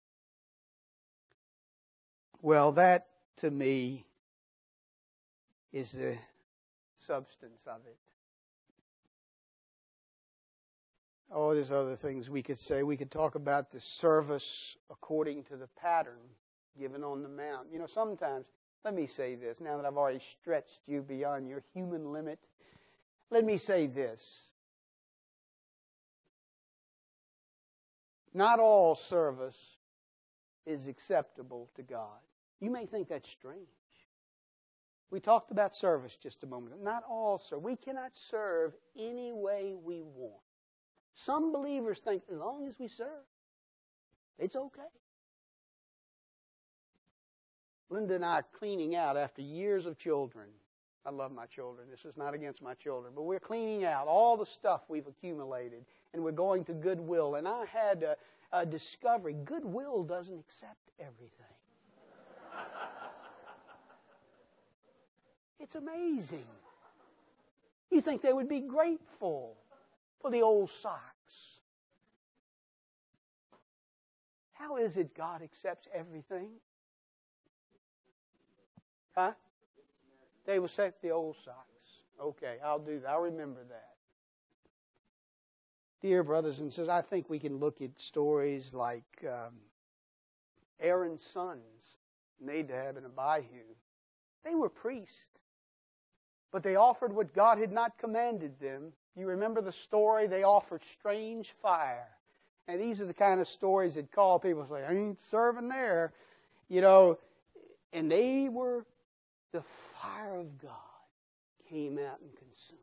[SPEAKER 1] Well, that to me is the substance of it. Oh, there's other things we could say. We could talk about the service according to the pattern given on the mount. You know, sometimes, let me say this, now that I've already stretched you beyond your human limit, let me say this. Not all service is acceptable to God. You may think that's strange. We talked about service just a moment ago. Not all service. We cannot serve any way we want. Some believers think as long as we serve, it's okay. Linda and I are cleaning out after years of children. I love my children. This is not against my children. But we're cleaning out all the stuff we've accumulated. And we're going to Goodwill. And I had a, a discovery. Goodwill doesn't accept everything. It's amazing. You think they would be grateful for the old socks. How is it God accepts everything? Huh? They will accept the old socks. Okay, I'll do that. I'll remember that. Dear brothers and sisters, I think we can look at stories like um, Aaron's sons, Nadab and Abihu. They were priests, but they offered what God had not commanded them. You remember the story? They offered strange fire. And these are the kind of stories that call people say, I ain't serving there. You know, and they were, the fire of God came out and consumed.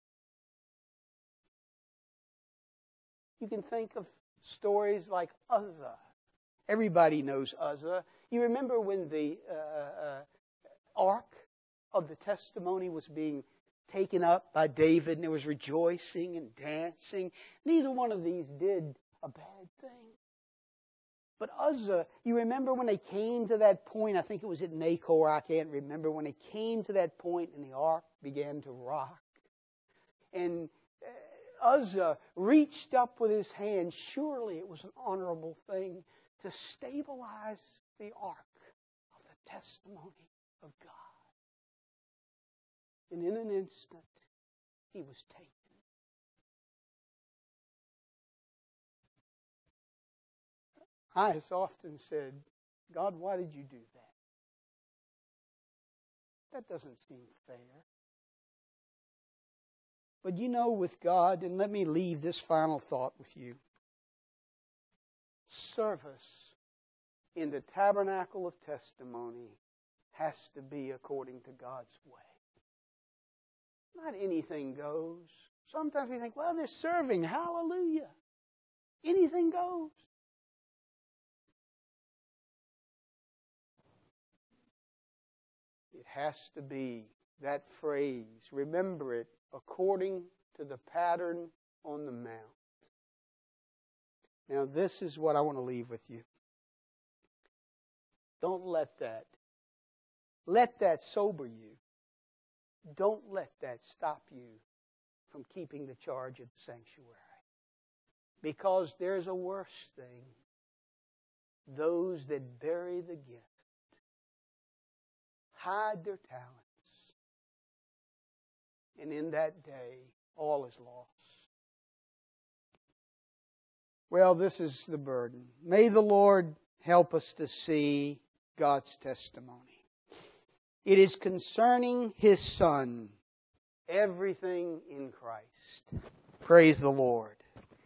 [SPEAKER 1] You can think of stories like Uzzah. Everybody knows Uzzah. You remember when the uh, uh, Ark of the Testimony was being taken up by David and there was rejoicing and dancing. Neither one of these did a bad thing. But Uzzah, you remember when they came to that point, I think it was at Nachor, I can't remember, when they came to that point and the ark began to rock. And Uzzah reached up with his hand. Surely it was an honorable thing to stabilize the ark of the testimony of God. And in an instant, he was taken. I have often said, God, why did you do that? That doesn't seem fair. But you know, with God, and let me leave this final thought with you. Service in the tabernacle of testimony has to be according to God's way. Not anything goes. Sometimes we think, well, they're serving. Hallelujah. Anything goes. It has to be that phrase. Remember it. According to the pattern on the mount. Now, this is what I want to leave with you. Don't let that. Let that sober you. Don't let that stop you from keeping the charge of the sanctuary. Because there's a worse thing. Those that bury the gift, hide their talents, and in that day, all is lost. Well, this is the burden. May the Lord help us to see God's testimony. It is concerning His Son, everything in Christ. Praise the Lord.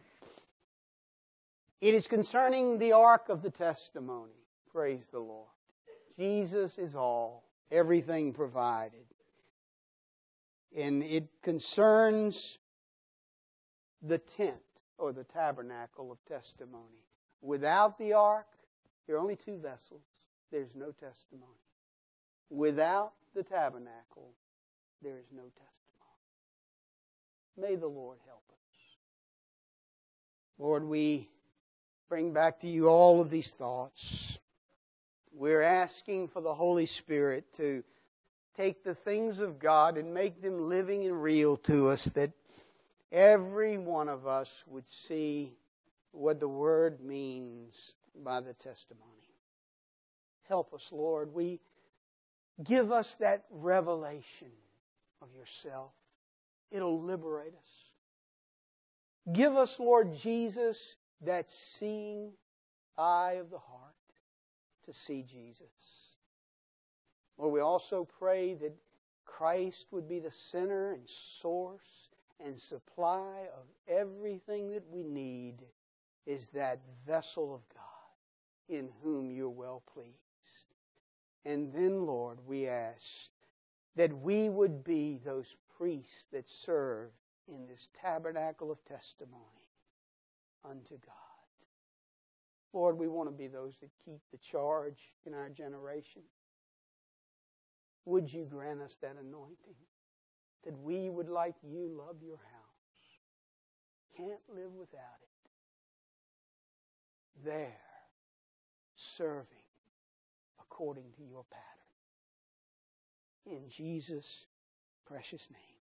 [SPEAKER 1] It is concerning the ark of the testimony. Praise the Lord. Jesus is all, everything provided. And it concerns the tent or the tabernacle of testimony. Without the ark, there are only two vessels. There's no testimony. Without the tabernacle, there is no testimony. May the Lord help us. Lord, we bring back to you all of these thoughts. We're asking for the Holy Spirit to take the things of God and make them living and real to us, that every one of us would see what the Word means by the testimony. Help us, Lord. We give us that revelation of yourself. It'll liberate us. Give us, Lord Jesus, that seeing eye of the heart to see Jesus. Lord, we also pray that Christ would be the center and source and supply of everything that we need, is that vessel of God in whom you're well pleased. And then, Lord, we ask that we would be those priests that serve in this tabernacle of testimony unto God. Lord, we want to be those that keep the charge in our generation. Would you grant us that anointing, that we would, like you, love your house? Can't live without it. There, serving according to your pattern. In Jesus' precious name.